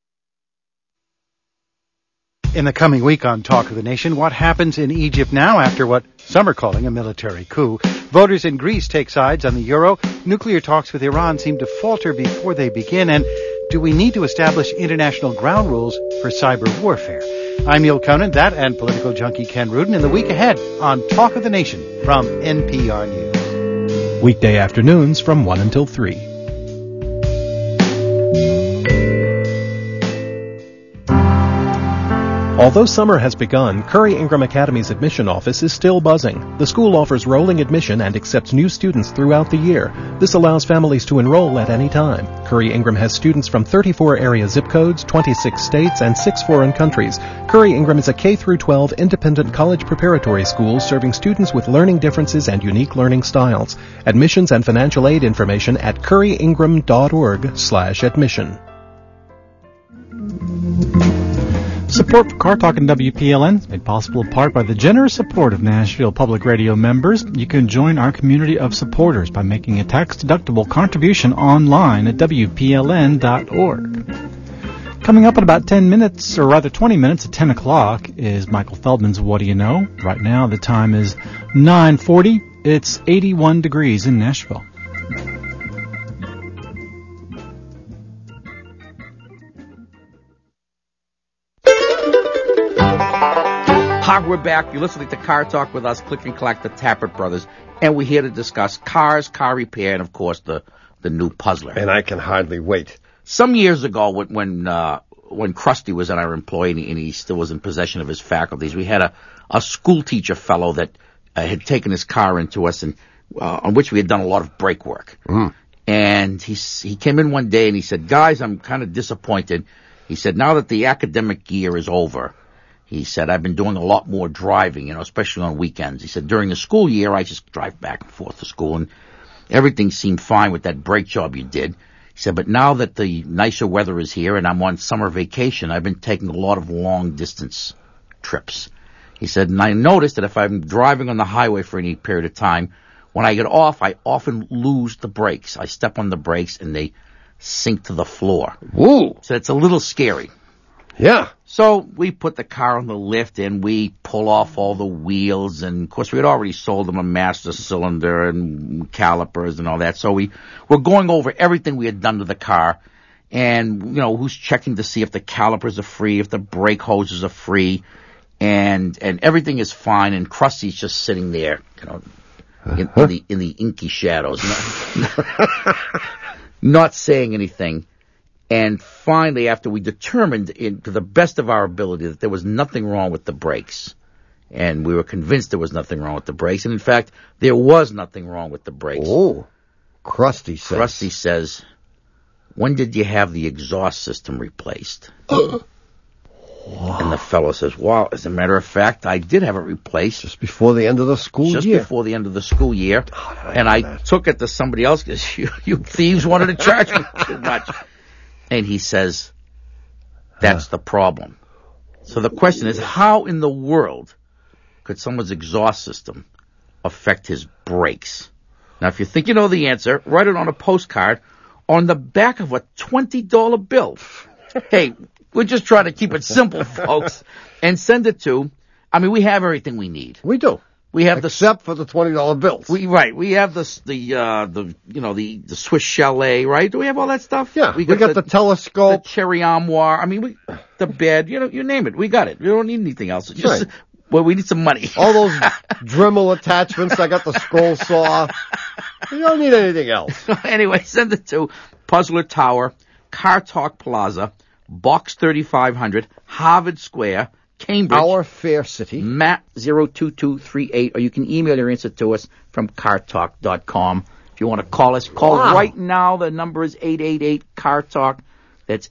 In the coming week on Talk of the Nation, what happens in Egypt now after what some are calling a military coup? Voters in Greece take sides on the euro. Nuclear talks with Iran seem to falter before they begin. And do we need to establish international ground rules for cyber warfare? I'm Neil Conan, that and political junkie Ken Rudin in the week ahead on Talk of the Nation from NPR News. Weekday afternoons from 1 until 3. Although summer has begun, Curry Ingram Academy's admission office is still buzzing. The school offers rolling admission and accepts new students throughout the year. This allows families to enroll at any time. Curry Ingram has students from 34 area zip codes, 26 states, and 6 foreign countries. Curry Ingram is a K-12 independent college preparatory school serving students with learning differences and unique learning styles. Admissions and financial aid information at curryingram.org/admission. Support for Car Talk and WPLN is made possible in part by the generous support of Nashville Public Radio members. You can join our community of supporters by making a tax-deductible contribution online at WPLN.org. Coming up in about 10 minutes, or rather 20 minutes at 10 o'clock, is Michael Feldman's What Do You Know? Right now the time is 9:40. It's 81 degrees in Nashville. We're back. You're listening to Car Talk with us, Click and Clack, the Tappert Brothers, and we're here to discuss cars, car repair, and, of course, the new Puzzler. And I can hardly wait. Some years ago, when Krusty was our employee and he still was in possession of his faculties, we had a school teacher fellow that had taken his car into us, and on which we had done a lot of brake work. And he came in one day and he said, "Guys, I'm kind of disappointed." He said, "Now that the academic year is over," he said, "I've been doing a lot more driving, especially on weekends." He said, "During the school year, I just drive back and forth to school, and everything seemed fine with that brake job you did." He said, "But now that the nicer weather is here and I'm on summer vacation, I've been taking a lot of long-distance trips." He said, "And I noticed that if I'm driving on the highway for any period of time, when I get off, I often lose the brakes. I step on the brakes and they sink to the floor." Woo! So it's a little scary. Yeah. So we put the car on the lift and we pull off all the wheels, and of course we had already sold them a master cylinder and calipers and all that. So we're going over everything we had done to the car, and who's checking to see if the calipers are free, if the brake hoses are free, and everything is fine. And Krusty's just sitting there, in the inky shadows, not saying anything. And finally, after we determined to the best of our ability that there was nothing wrong with the brakes, and we were convinced there was nothing wrong with the brakes, and in fact, there was nothing wrong with the brakes. Oh, Krusty says, "When did you have the exhaust system replaced?" And the fellow says, "Well, as a matter of fact, I did have it replaced. Just before the end of the school year. Just before the end of the school year. And I took it to somebody else because you thieves wanted to charge me too much." And he says, "That's the problem." So the question is, how in the world could someone's exhaust system affect his brakes? Now, if you think you know the answer, write it on a postcard on the back of a $20 bill. Hey, we're just trying to keep it simple, folks, and send it to, we have everything we need. We do. We have except for the $20 bills. We have the Swiss Chalet, right? Do we have all that stuff? Yeah, we got the telescope, the cherry armoire. The bed. You name it. We got it. We don't need anything else. It's just we need some money. All those Dremel attachments. I got the scroll saw. We don't need anything else. Anyway, send it to Puzzler Tower, Car Talk Plaza, Box 3500, Harvard Square, Cambridge, our fair city, Matt 02238, or you can email your answer to us from cartalk.com. If you want to call us, call right now. The number is 888-CAR-TALK. That's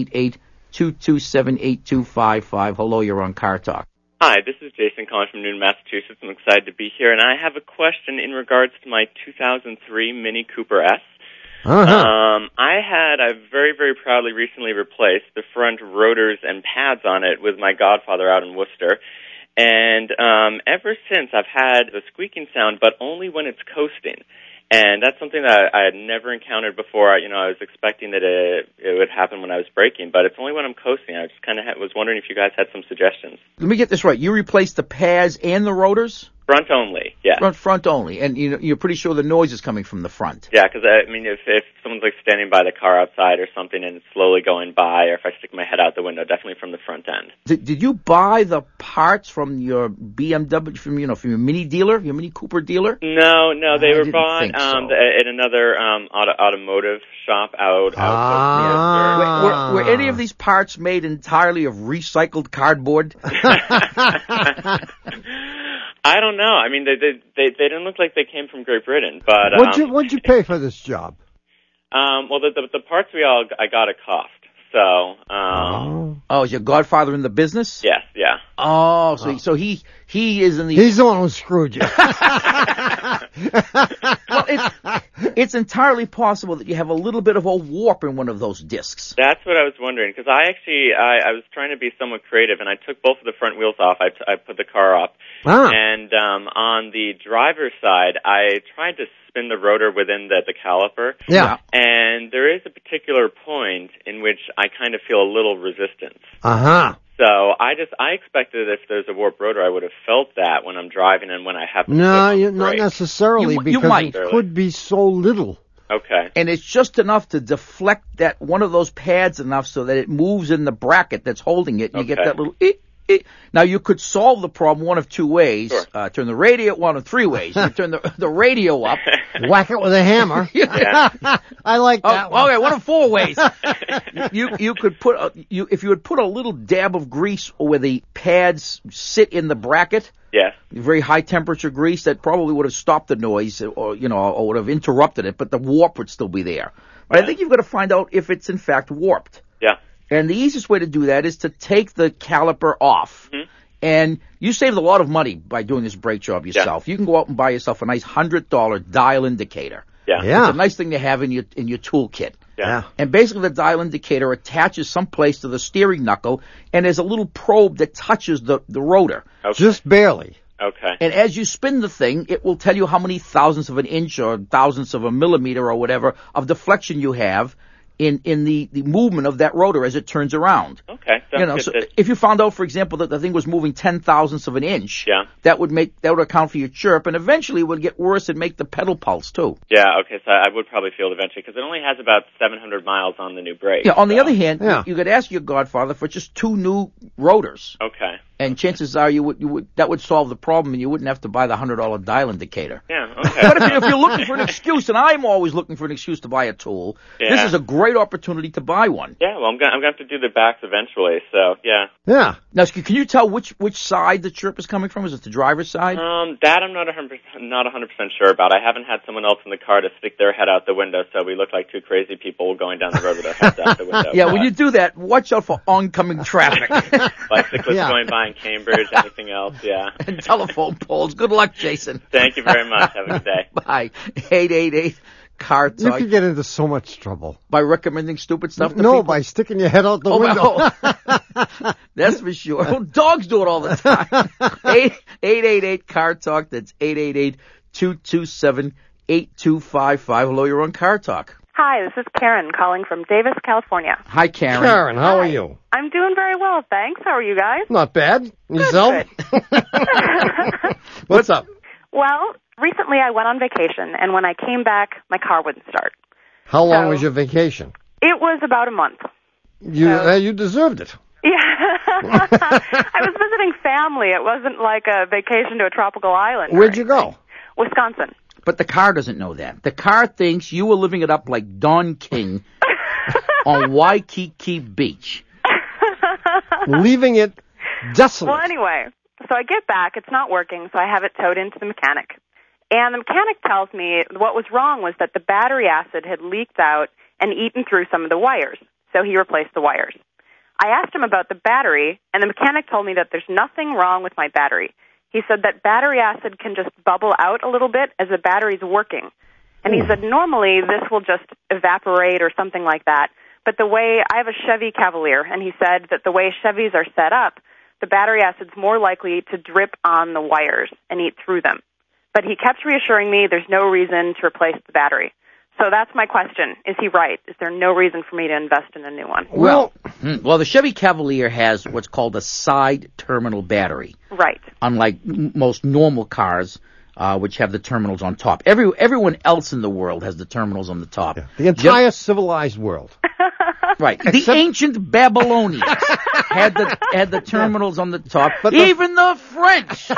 888-227-8255. Hello, you're on Car Talk. Hi, this is Jason calling from Newton, Massachusetts. I'm excited to be here, and I have a question in regards to my 2003 Mini Cooper S. I've very, very proudly recently replaced the front rotors and pads on it with my godfather out in Worcester. And ever since, I've had the squeaking sound, but only when it's coasting. And that's something that I had never encountered before. I was expecting that it would happen when I was braking, but it's only when I'm coasting. I just kind of was wondering if you guys had some suggestions. Let me get this right. You replaced the pads and the rotors? Front only, yeah. Front only, and you're pretty sure the noise is coming from the front. Yeah, because I mean, if someone's like standing by the car outside or something and it's slowly going by, or if I stick my head out the window, definitely from the front end. Did you buy the parts from your BMW, from your Mini dealer, your Mini Cooper dealer? No, they were bought so. at another automotive shop out. Were any of these parts made entirely of recycled cardboard? I don't know. I mean, they didn't look like they came from Great Britain, but what'd you pay for this job? Well, the parts I got at cost. So, is your godfather in the business? Yes, yeah. Oh, so he is in the. He's the one who screwed you. Well, it's entirely possible that you have a little bit of a warp in one of those discs. That's what I was wondering, because I was trying to be somewhat creative, and I took both of the front wheels off. I put the car up, and on the driver's side, I tried to spin the rotor within the caliper. Yeah. And there is a particular point in which I kind of feel a little resistance. Uh-huh. So I expected if there's a warped rotor, I would have felt that when I'm driving and when I have to. No, not necessarily, because it could be so little. Okay. And it's just enough to deflect that one of those pads enough so that it moves in the bracket that's holding it, and you get that little. Now, you could solve the problem one of two ways. Sure. Turn the radio one of three ways. You turn the radio up. Whack it with a hammer. Yeah. I like that one. Okay, one of four ways. You could put if you would put a little dab of grease where the pads sit in the bracket. Yes. Very high temperature grease that probably would have stopped the noise or would have interrupted it, but the warp would still be there. But I think you've got to find out if it's in fact warped. Yeah. And the easiest way to do that is to take the caliper off. Mm-hmm. And you saved a lot of money by doing this brake job yourself. Yeah. You can go out and buy yourself a nice $100 dial indicator. Yeah. It's a nice thing to have in your toolkit. Yeah. And basically the dial indicator attaches someplace to the steering knuckle, and there's a little probe that touches the rotor. Okay. Just barely. Okay. And as you spin the thing, it will tell you how many thousandths of an inch or thousandths of a millimeter or whatever of deflection you have in the movement of that rotor as it turns around. Okay. So if you found out, for example, that the thing was moving 10,000ths of an inch, that would account for your chirp, and eventually it would get worse and make the pedal pulse too. Yeah, okay, so I would probably feel it eventually, because it only has about 700 miles on the new brake. Yeah, on the other hand, you could ask your godfather for just 2 new rotors. Okay. And chances are that would solve the problem, and you wouldn't have to buy the $100 dial indicator. Yeah, okay. But if you're looking for an excuse, and I'm always looking for an excuse to buy a tool, this is a great opportunity to buy one. Yeah, well, I'm going to have to do the backs eventually, so, yeah. Yeah. Now, can you tell which side the chirp is coming from? Is it the driver's side? That I'm not 100% sure about. I haven't had someone else in the car to stick their head out the window, so we look like two crazy people going down the road with their heads out the window. Yeah, when you do that, watch out for oncoming traffic. Bicyclists going by in Cambridge, anything else, yeah. And telephone poles. Good luck, Jason. Thank you very much. Have a good day. Bye. 888 Car Talk. You could get into so much trouble. By recommending stupid stuff to people? No, by sticking your head out the window. That's for sure. Well, dogs do it all the time. 888 Car Talk. That's 888-227-8255. Hello, you're on Car Talk. Hi, this is Karen calling from Davis, California. Hi, Karen. Karen, how are you? I'm doing very well, thanks. How are you guys? Not bad. Yourself? What's up? Well, recently I went on vacation, and when I came back, my car wouldn't start. How long was your vacation? It was about a month. You deserved it. Yeah. I was visiting family. It wasn't like a vacation to a tropical island. Where'd you go? Wisconsin. But the car doesn't know that. The car thinks you were living it up like Don King on Waikiki Beach. Leaving it desolate. Well, anyway, so I get back. It's not working, so I have it towed into the mechanic. And the mechanic tells me what was wrong was that the battery acid had leaked out and eaten through some of the wires. So he replaced the wires. I asked him about the battery, and the mechanic told me that there's nothing wrong with my battery. He said that battery acid can just bubble out a little bit as the battery's working. And he said normally this will just evaporate or something like that. But the way I have a Chevy Cavalier, and he said that the way Chevys are set up, the battery acid's more likely to drip on the wires and eat through them. But he kept reassuring me there's no reason to replace the battery. So that's my question. Is he right? Is there no reason for me to invest in a new one? Well, the Chevy Cavalier has what's called a side terminal battery. Right. Unlike most normal cars, which have the terminals on top. Everyone else in the world has the terminals on the top. Yeah. The entire civilized world. Right. The ancient Babylonians had the terminals on the top. But even the French.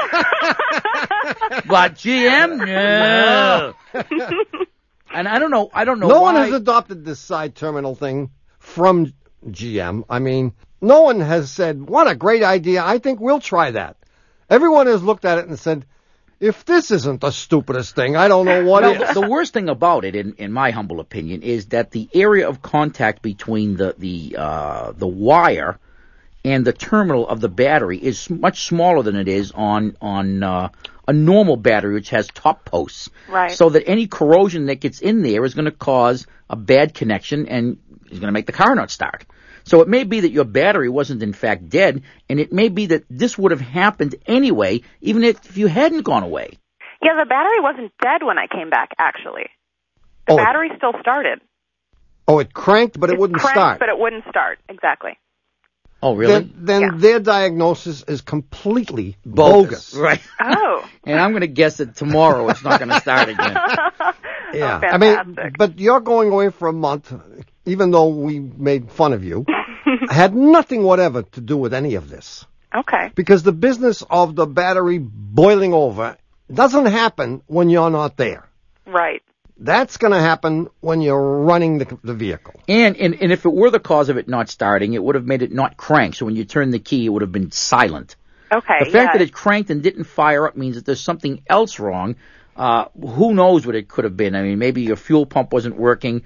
But GM, no. And I don't know. No one has adopted this side terminal thing from GM. I mean, no one has said, "What a great idea! I think we'll try that." Everyone has looked at it and said, "If this isn't the stupidest thing, I don't know what is." The worst thing about it, in my humble opinion, is that the area of contact between the wire and the terminal of the battery is much smaller than it is on a normal battery, which has top posts. Right. So that any corrosion that gets in there is going to cause a bad connection and is going to make the car not start. So it may be that your battery wasn't in fact dead, and it may be that this would have happened anyway, even if you hadn't gone away. Yeah, the battery wasn't dead when I came back, actually. The battery still started. Oh, it cranked, but it wouldn't cranked, start. But it wouldn't start, exactly. Oh, really? Then their diagnosis is completely bogus. Right. Oh. And I'm going to guess that tomorrow it's not going to start again. Yeah. Oh, I mean, but you're going away for a month, even though we made fun of you, had nothing whatever to do with any of this. Okay. Because the business of the battery boiling over doesn't happen when you're not there. Right. That's going to happen when you're running the vehicle. And if it were the cause of it not starting, it would have made it not crank. So when you turn the key, it would have been silent. Okay. The fact that it cranked and didn't fire up means that there's something else wrong. Who knows what it could have been? I mean, maybe your fuel pump wasn't working.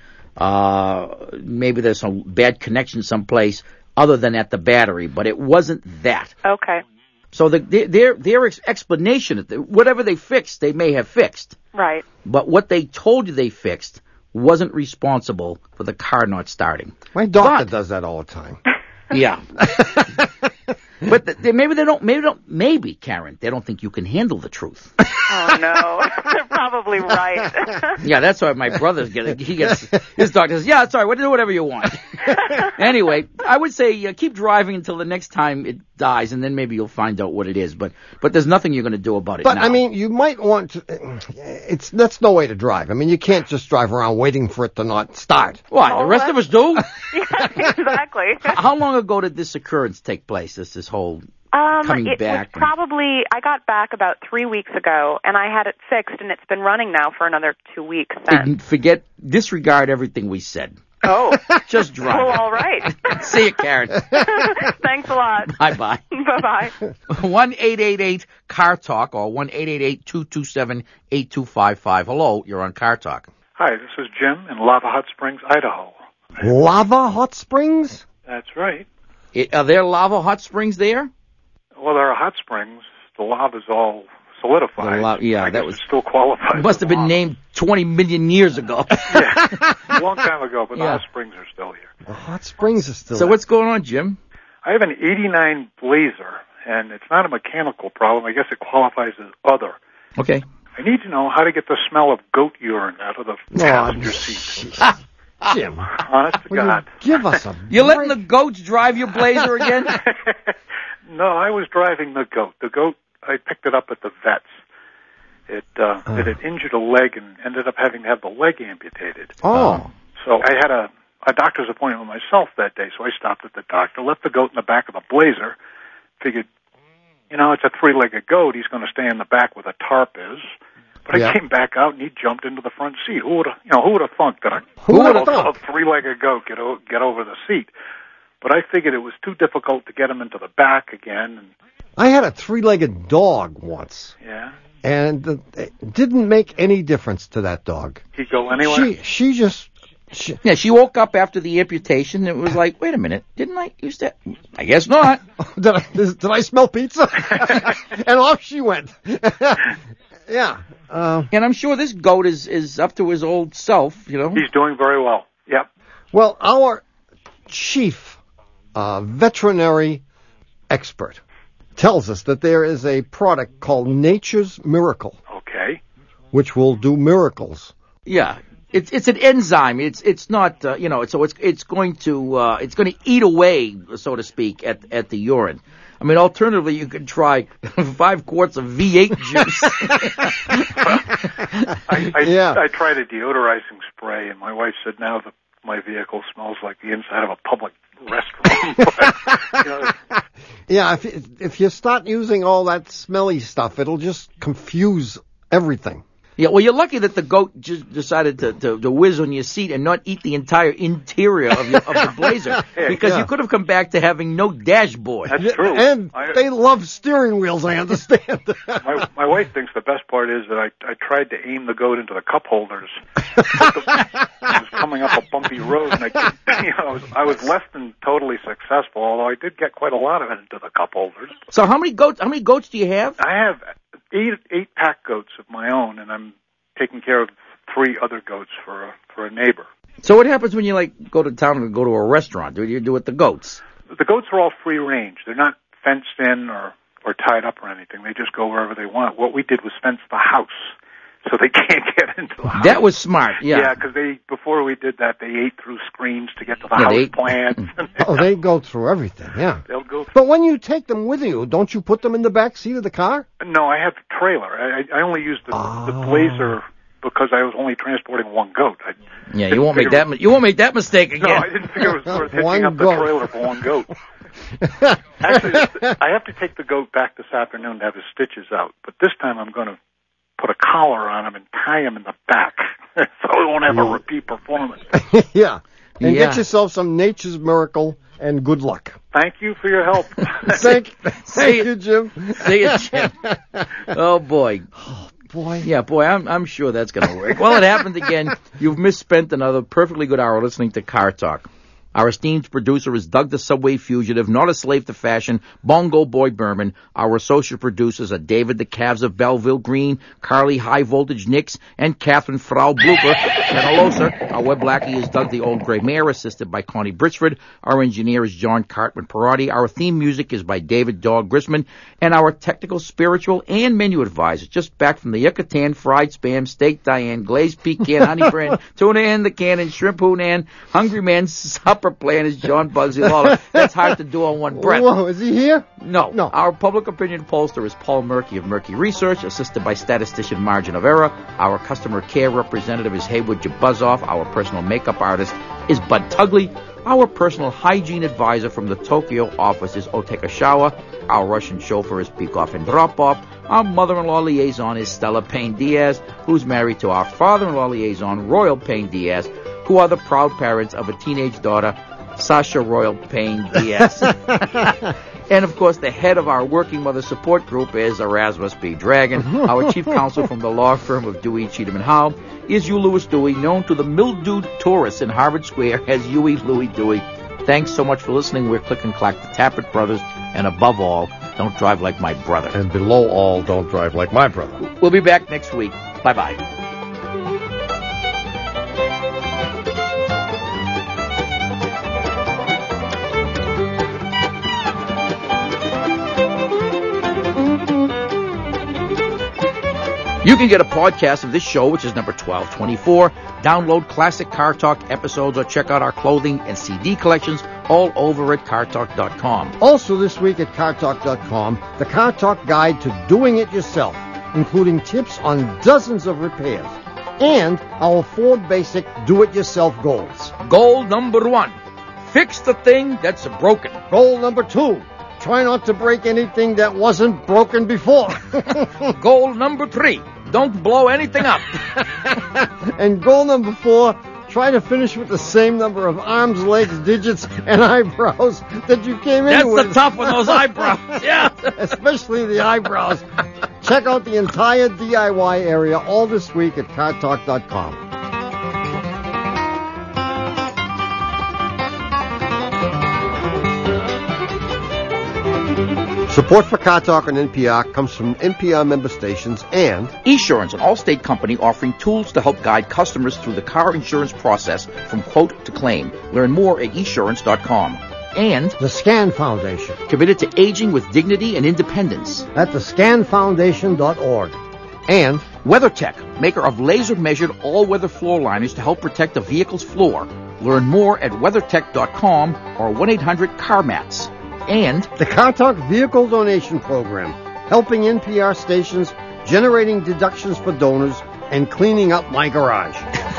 Maybe there's some bad connection someplace other than at the battery, but it wasn't that. Okay. So their explanation, whatever they fixed, they may have fixed. Right. But what they told you they fixed wasn't responsible for the car not starting. My doctor does that all the time. Yeah. But maybe, Karen, they don't think you can handle the truth. Oh, no. They're probably right. Yeah, that's why my brother's his doctor says, yeah, it's all right, do whatever you want. Anyway, I would say keep driving until the next time it dies, and then maybe you'll find out what it is. But there's nothing you're going to do about it now. But, I mean, you might want to, that's no way to drive. I mean, you can't just drive around waiting for it to not start. Why, the rest of us do? Yeah, exactly. How long ago did this occurrence take place, this whole coming back? It was probably, I got back about 3 weeks ago, and I had it fixed, and it's been running now for another 2 weeks then. Disregard everything we said. Oh. Just drive. Well, all right. See you, Karen. Thanks a lot. Bye-bye. Bye-bye. 1-888-CAR-TALK or 1-888-227-8255. Hello, you're on Car Talk. Hi, this is Jim in Lava Hot Springs, Idaho. Lava Hot Springs? That's right. Are there lava hot springs there? Well, there are hot springs. The lava's all solidified. That was still qualified. Must have been named 20 million years ago. Yeah, a long time ago, but the hot springs are still here. The hot springs are still So what's going on, Jim? I have an 89 Blazer, and it's not a mechanical problem. I guess it qualifies as other. Okay. I need to know how to get the smell of goat urine out of the passenger seat. Jim. Honest to God. Give us a You're letting the goats drive your Blazer again? No, I was driving the goat. The goat, I picked it up at the vet's. It had injured a leg and ended up having to have the leg amputated. Oh. So I had a doctor's appointment myself that day, so I stopped at the doctor, left the goat in the back of the Blazer, figured, it's a three-legged goat, he's going to stay in the back where the tarp is. But I came back out and he jumped into the front seat. Who would have thunk that a three-legged goat get over the seat? But I figured it was too difficult to get him into the back again. And I had a three-legged dog once. Yeah. And it didn't make any difference to that dog. He'd go anywhere? She woke up after the amputation and it was like, wait a minute, didn't I use that? I guess not. Did I smell pizza? And off she went. Yeah. And I'm sure this goat is up to his old self, He's doing very well. Yep. Well, our chief veterinary expert tells us that there is a product called Nature's Miracle. Okay. Which will do miracles. Yeah. It's an enzyme. It's not so it's going to eat away, so to speak, at the urine. I mean, alternatively, you could try 5 quarts of V8 juice. I tried a deodorizing spray, and my wife said now that my vehicle smells like the inside of a public restroom. But, Yeah, if you start using all that smelly stuff, it'll just confuse everything. Yeah, well, you're lucky that the goat just decided to whiz on your seat and not eat the entire interior of the Blazer, because you could have come back to having no dashboard. That's true. And they love steering wheels, I understand. my wife thinks the best part is that I tried to aim the goat into the cup holders. I was coming up a bumpy road, and I was less than totally successful, although I did get quite a lot of it into the cup holders. So how many goats do you have? I have eight pack goats of my own, and I'm taking care of 3 other goats for a neighbor. So what happens when you go to town and go to a restaurant? What do you do with the goats? The goats are all free range. They're not fenced in or tied up or anything. They just go wherever they want. What we did was fence the house, so they can't get into the house. That was smart, yeah. Yeah, because before we did that, they ate through screens to get to the house plants. They go through everything, yeah. They'll go through. But when you take them with you, don't you put them in the back seat of the car? No, I have a trailer. I only used the Blazer because I was only transporting 1 goat. You won't make that mistake again. No, I didn't think it was worth hitching up the trailer for 1 goat. Actually, I have to take the goat back this afternoon to have his stitches out, but this time I'm going to put a collar on him and tie him in the back so he won't have a repeat performance. Yeah. And get yourself some Nature's Miracle and good luck. Thank you for your help. Thank you, Jim. See you, Jim. Oh, boy. Boy. Yeah, boy, I'm sure that's going to work. Well, it happened again. You've misspent another perfectly good hour listening to Car Talk. Our esteemed producer is Doug the Subway Fugitive, not a slave to fashion, Bongo Boy Berman. Our associate producers are David the Calves of Belleville Green, Carly High Voltage Nix, and Catherine Frau Blooper Penalosa. Our web lackey is Doug the Old Gray Mare, assisted by Connie Britchford. Our engineer is John Cartman Perotti. Our theme music is by David Dog Grisman. And our technical, spiritual, and menu advisor, just back from the Yucatan, fried spam, steak Diane, glazed pecan, honey brand, tuna in the cannon, shrimp hunan, hungry man, supper plan is John Bugsy Lawler. That's hard to do on one breath. Whoa, is he here? No. Our public opinion pollster is Paul Murky of Murky Research, assisted by statistician Margin of Error. Our customer care representative is Haywood Jabuzoff. Our personal makeup artist is Bud Tugley. Our personal hygiene advisor from the Tokyo office is Oteka Shawa. Our Russian chauffeur is Peikoff and Dropoff. Our mother-in-law liaison is Stella Payne-Diaz, who's married to our father-in-law liaison, Royal Payne-Diaz, who are the proud parents of a teenage daughter, Sasha Royal Payne-Diaz. And, of course, the head of our working mother support group is Erasmus B. Dragon. Our chief counsel from the law firm of Dewey, Cheatham & Howe is Hugh Lewis Dewey, known to the mildewed tourists in Harvard Square as Huey Louie Dewey. Thanks so much for listening. We're Click and Clack, the Tappet Brothers. And above all, don't drive like my brother. And below all, don't drive like my brother. We'll be back next week. Bye-bye. You can get a podcast of this show, which is number 1224. Download classic Car Talk episodes or check out our clothing and CD collections all over at cartalk.com. Also this week at cartalk.com, the Car Talk Guide to Doing It Yourself, including tips on dozens of repairs, and our 4 basic do-it-yourself goals. Goal number 1, fix the thing that's broken. Goal number 2, try not to break anything that wasn't broken before. Goal number 3, don't blow anything up. And goal number 4, try to finish with the same number of arms, legs, digits, and eyebrows that you came in with. That's the tough one, those eyebrows. Yeah. Especially the eyebrows. Check out the entire DIY area all this week at cartalk.com. Support for Car Talk on NPR comes from NPR member stations and Esurance, an all-state company offering tools to help guide customers through the car insurance process from quote to claim. Learn more at esurance.com. And the Scan Foundation, committed to aging with dignity and independence, at thescanfoundation.org. And WeatherTech, maker of laser-measured all-weather floor liners to help protect a vehicle's floor. Learn more at weathertech.com or 1-800-CarMats. And the Car Talk Vehicle Donation Program, helping NPR stations, generating deductions for donors, and cleaning up my garage.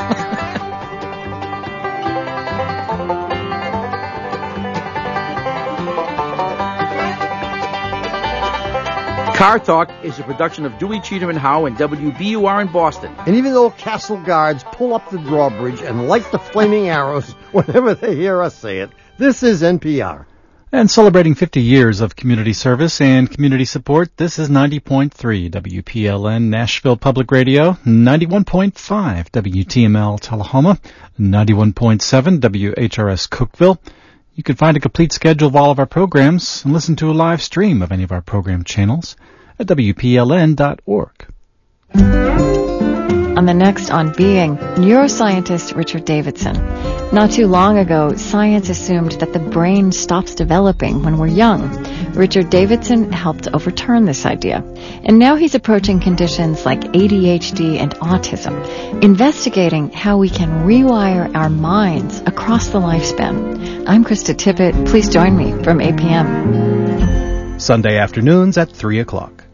Car Talk is a production of Dewey, Cheatham and Howe and WBUR in Boston. And even though Castle Guards pull up the drawbridge and light the flaming arrows whenever they hear us say it, this is NPR. And celebrating 50 years of community service and community support, this is 90.3 WPLN Nashville Public Radio, 91.5 WTML Tullahoma, 91.7 WHRS Cookeville. You can find a complete schedule of all of our programs and listen to a live stream of any of our program channels at WPLN.org. On the next On Being, neuroscientist Richard Davidson. Not too long ago, science assumed that the brain stops developing when we're young. Richard Davidson helped overturn this idea. And now he's approaching conditions like ADHD and autism, investigating how we can rewire our minds across the lifespan. I'm Krista Tippett. Please join me from 8 p.m. Sunday afternoons at 3 o'clock.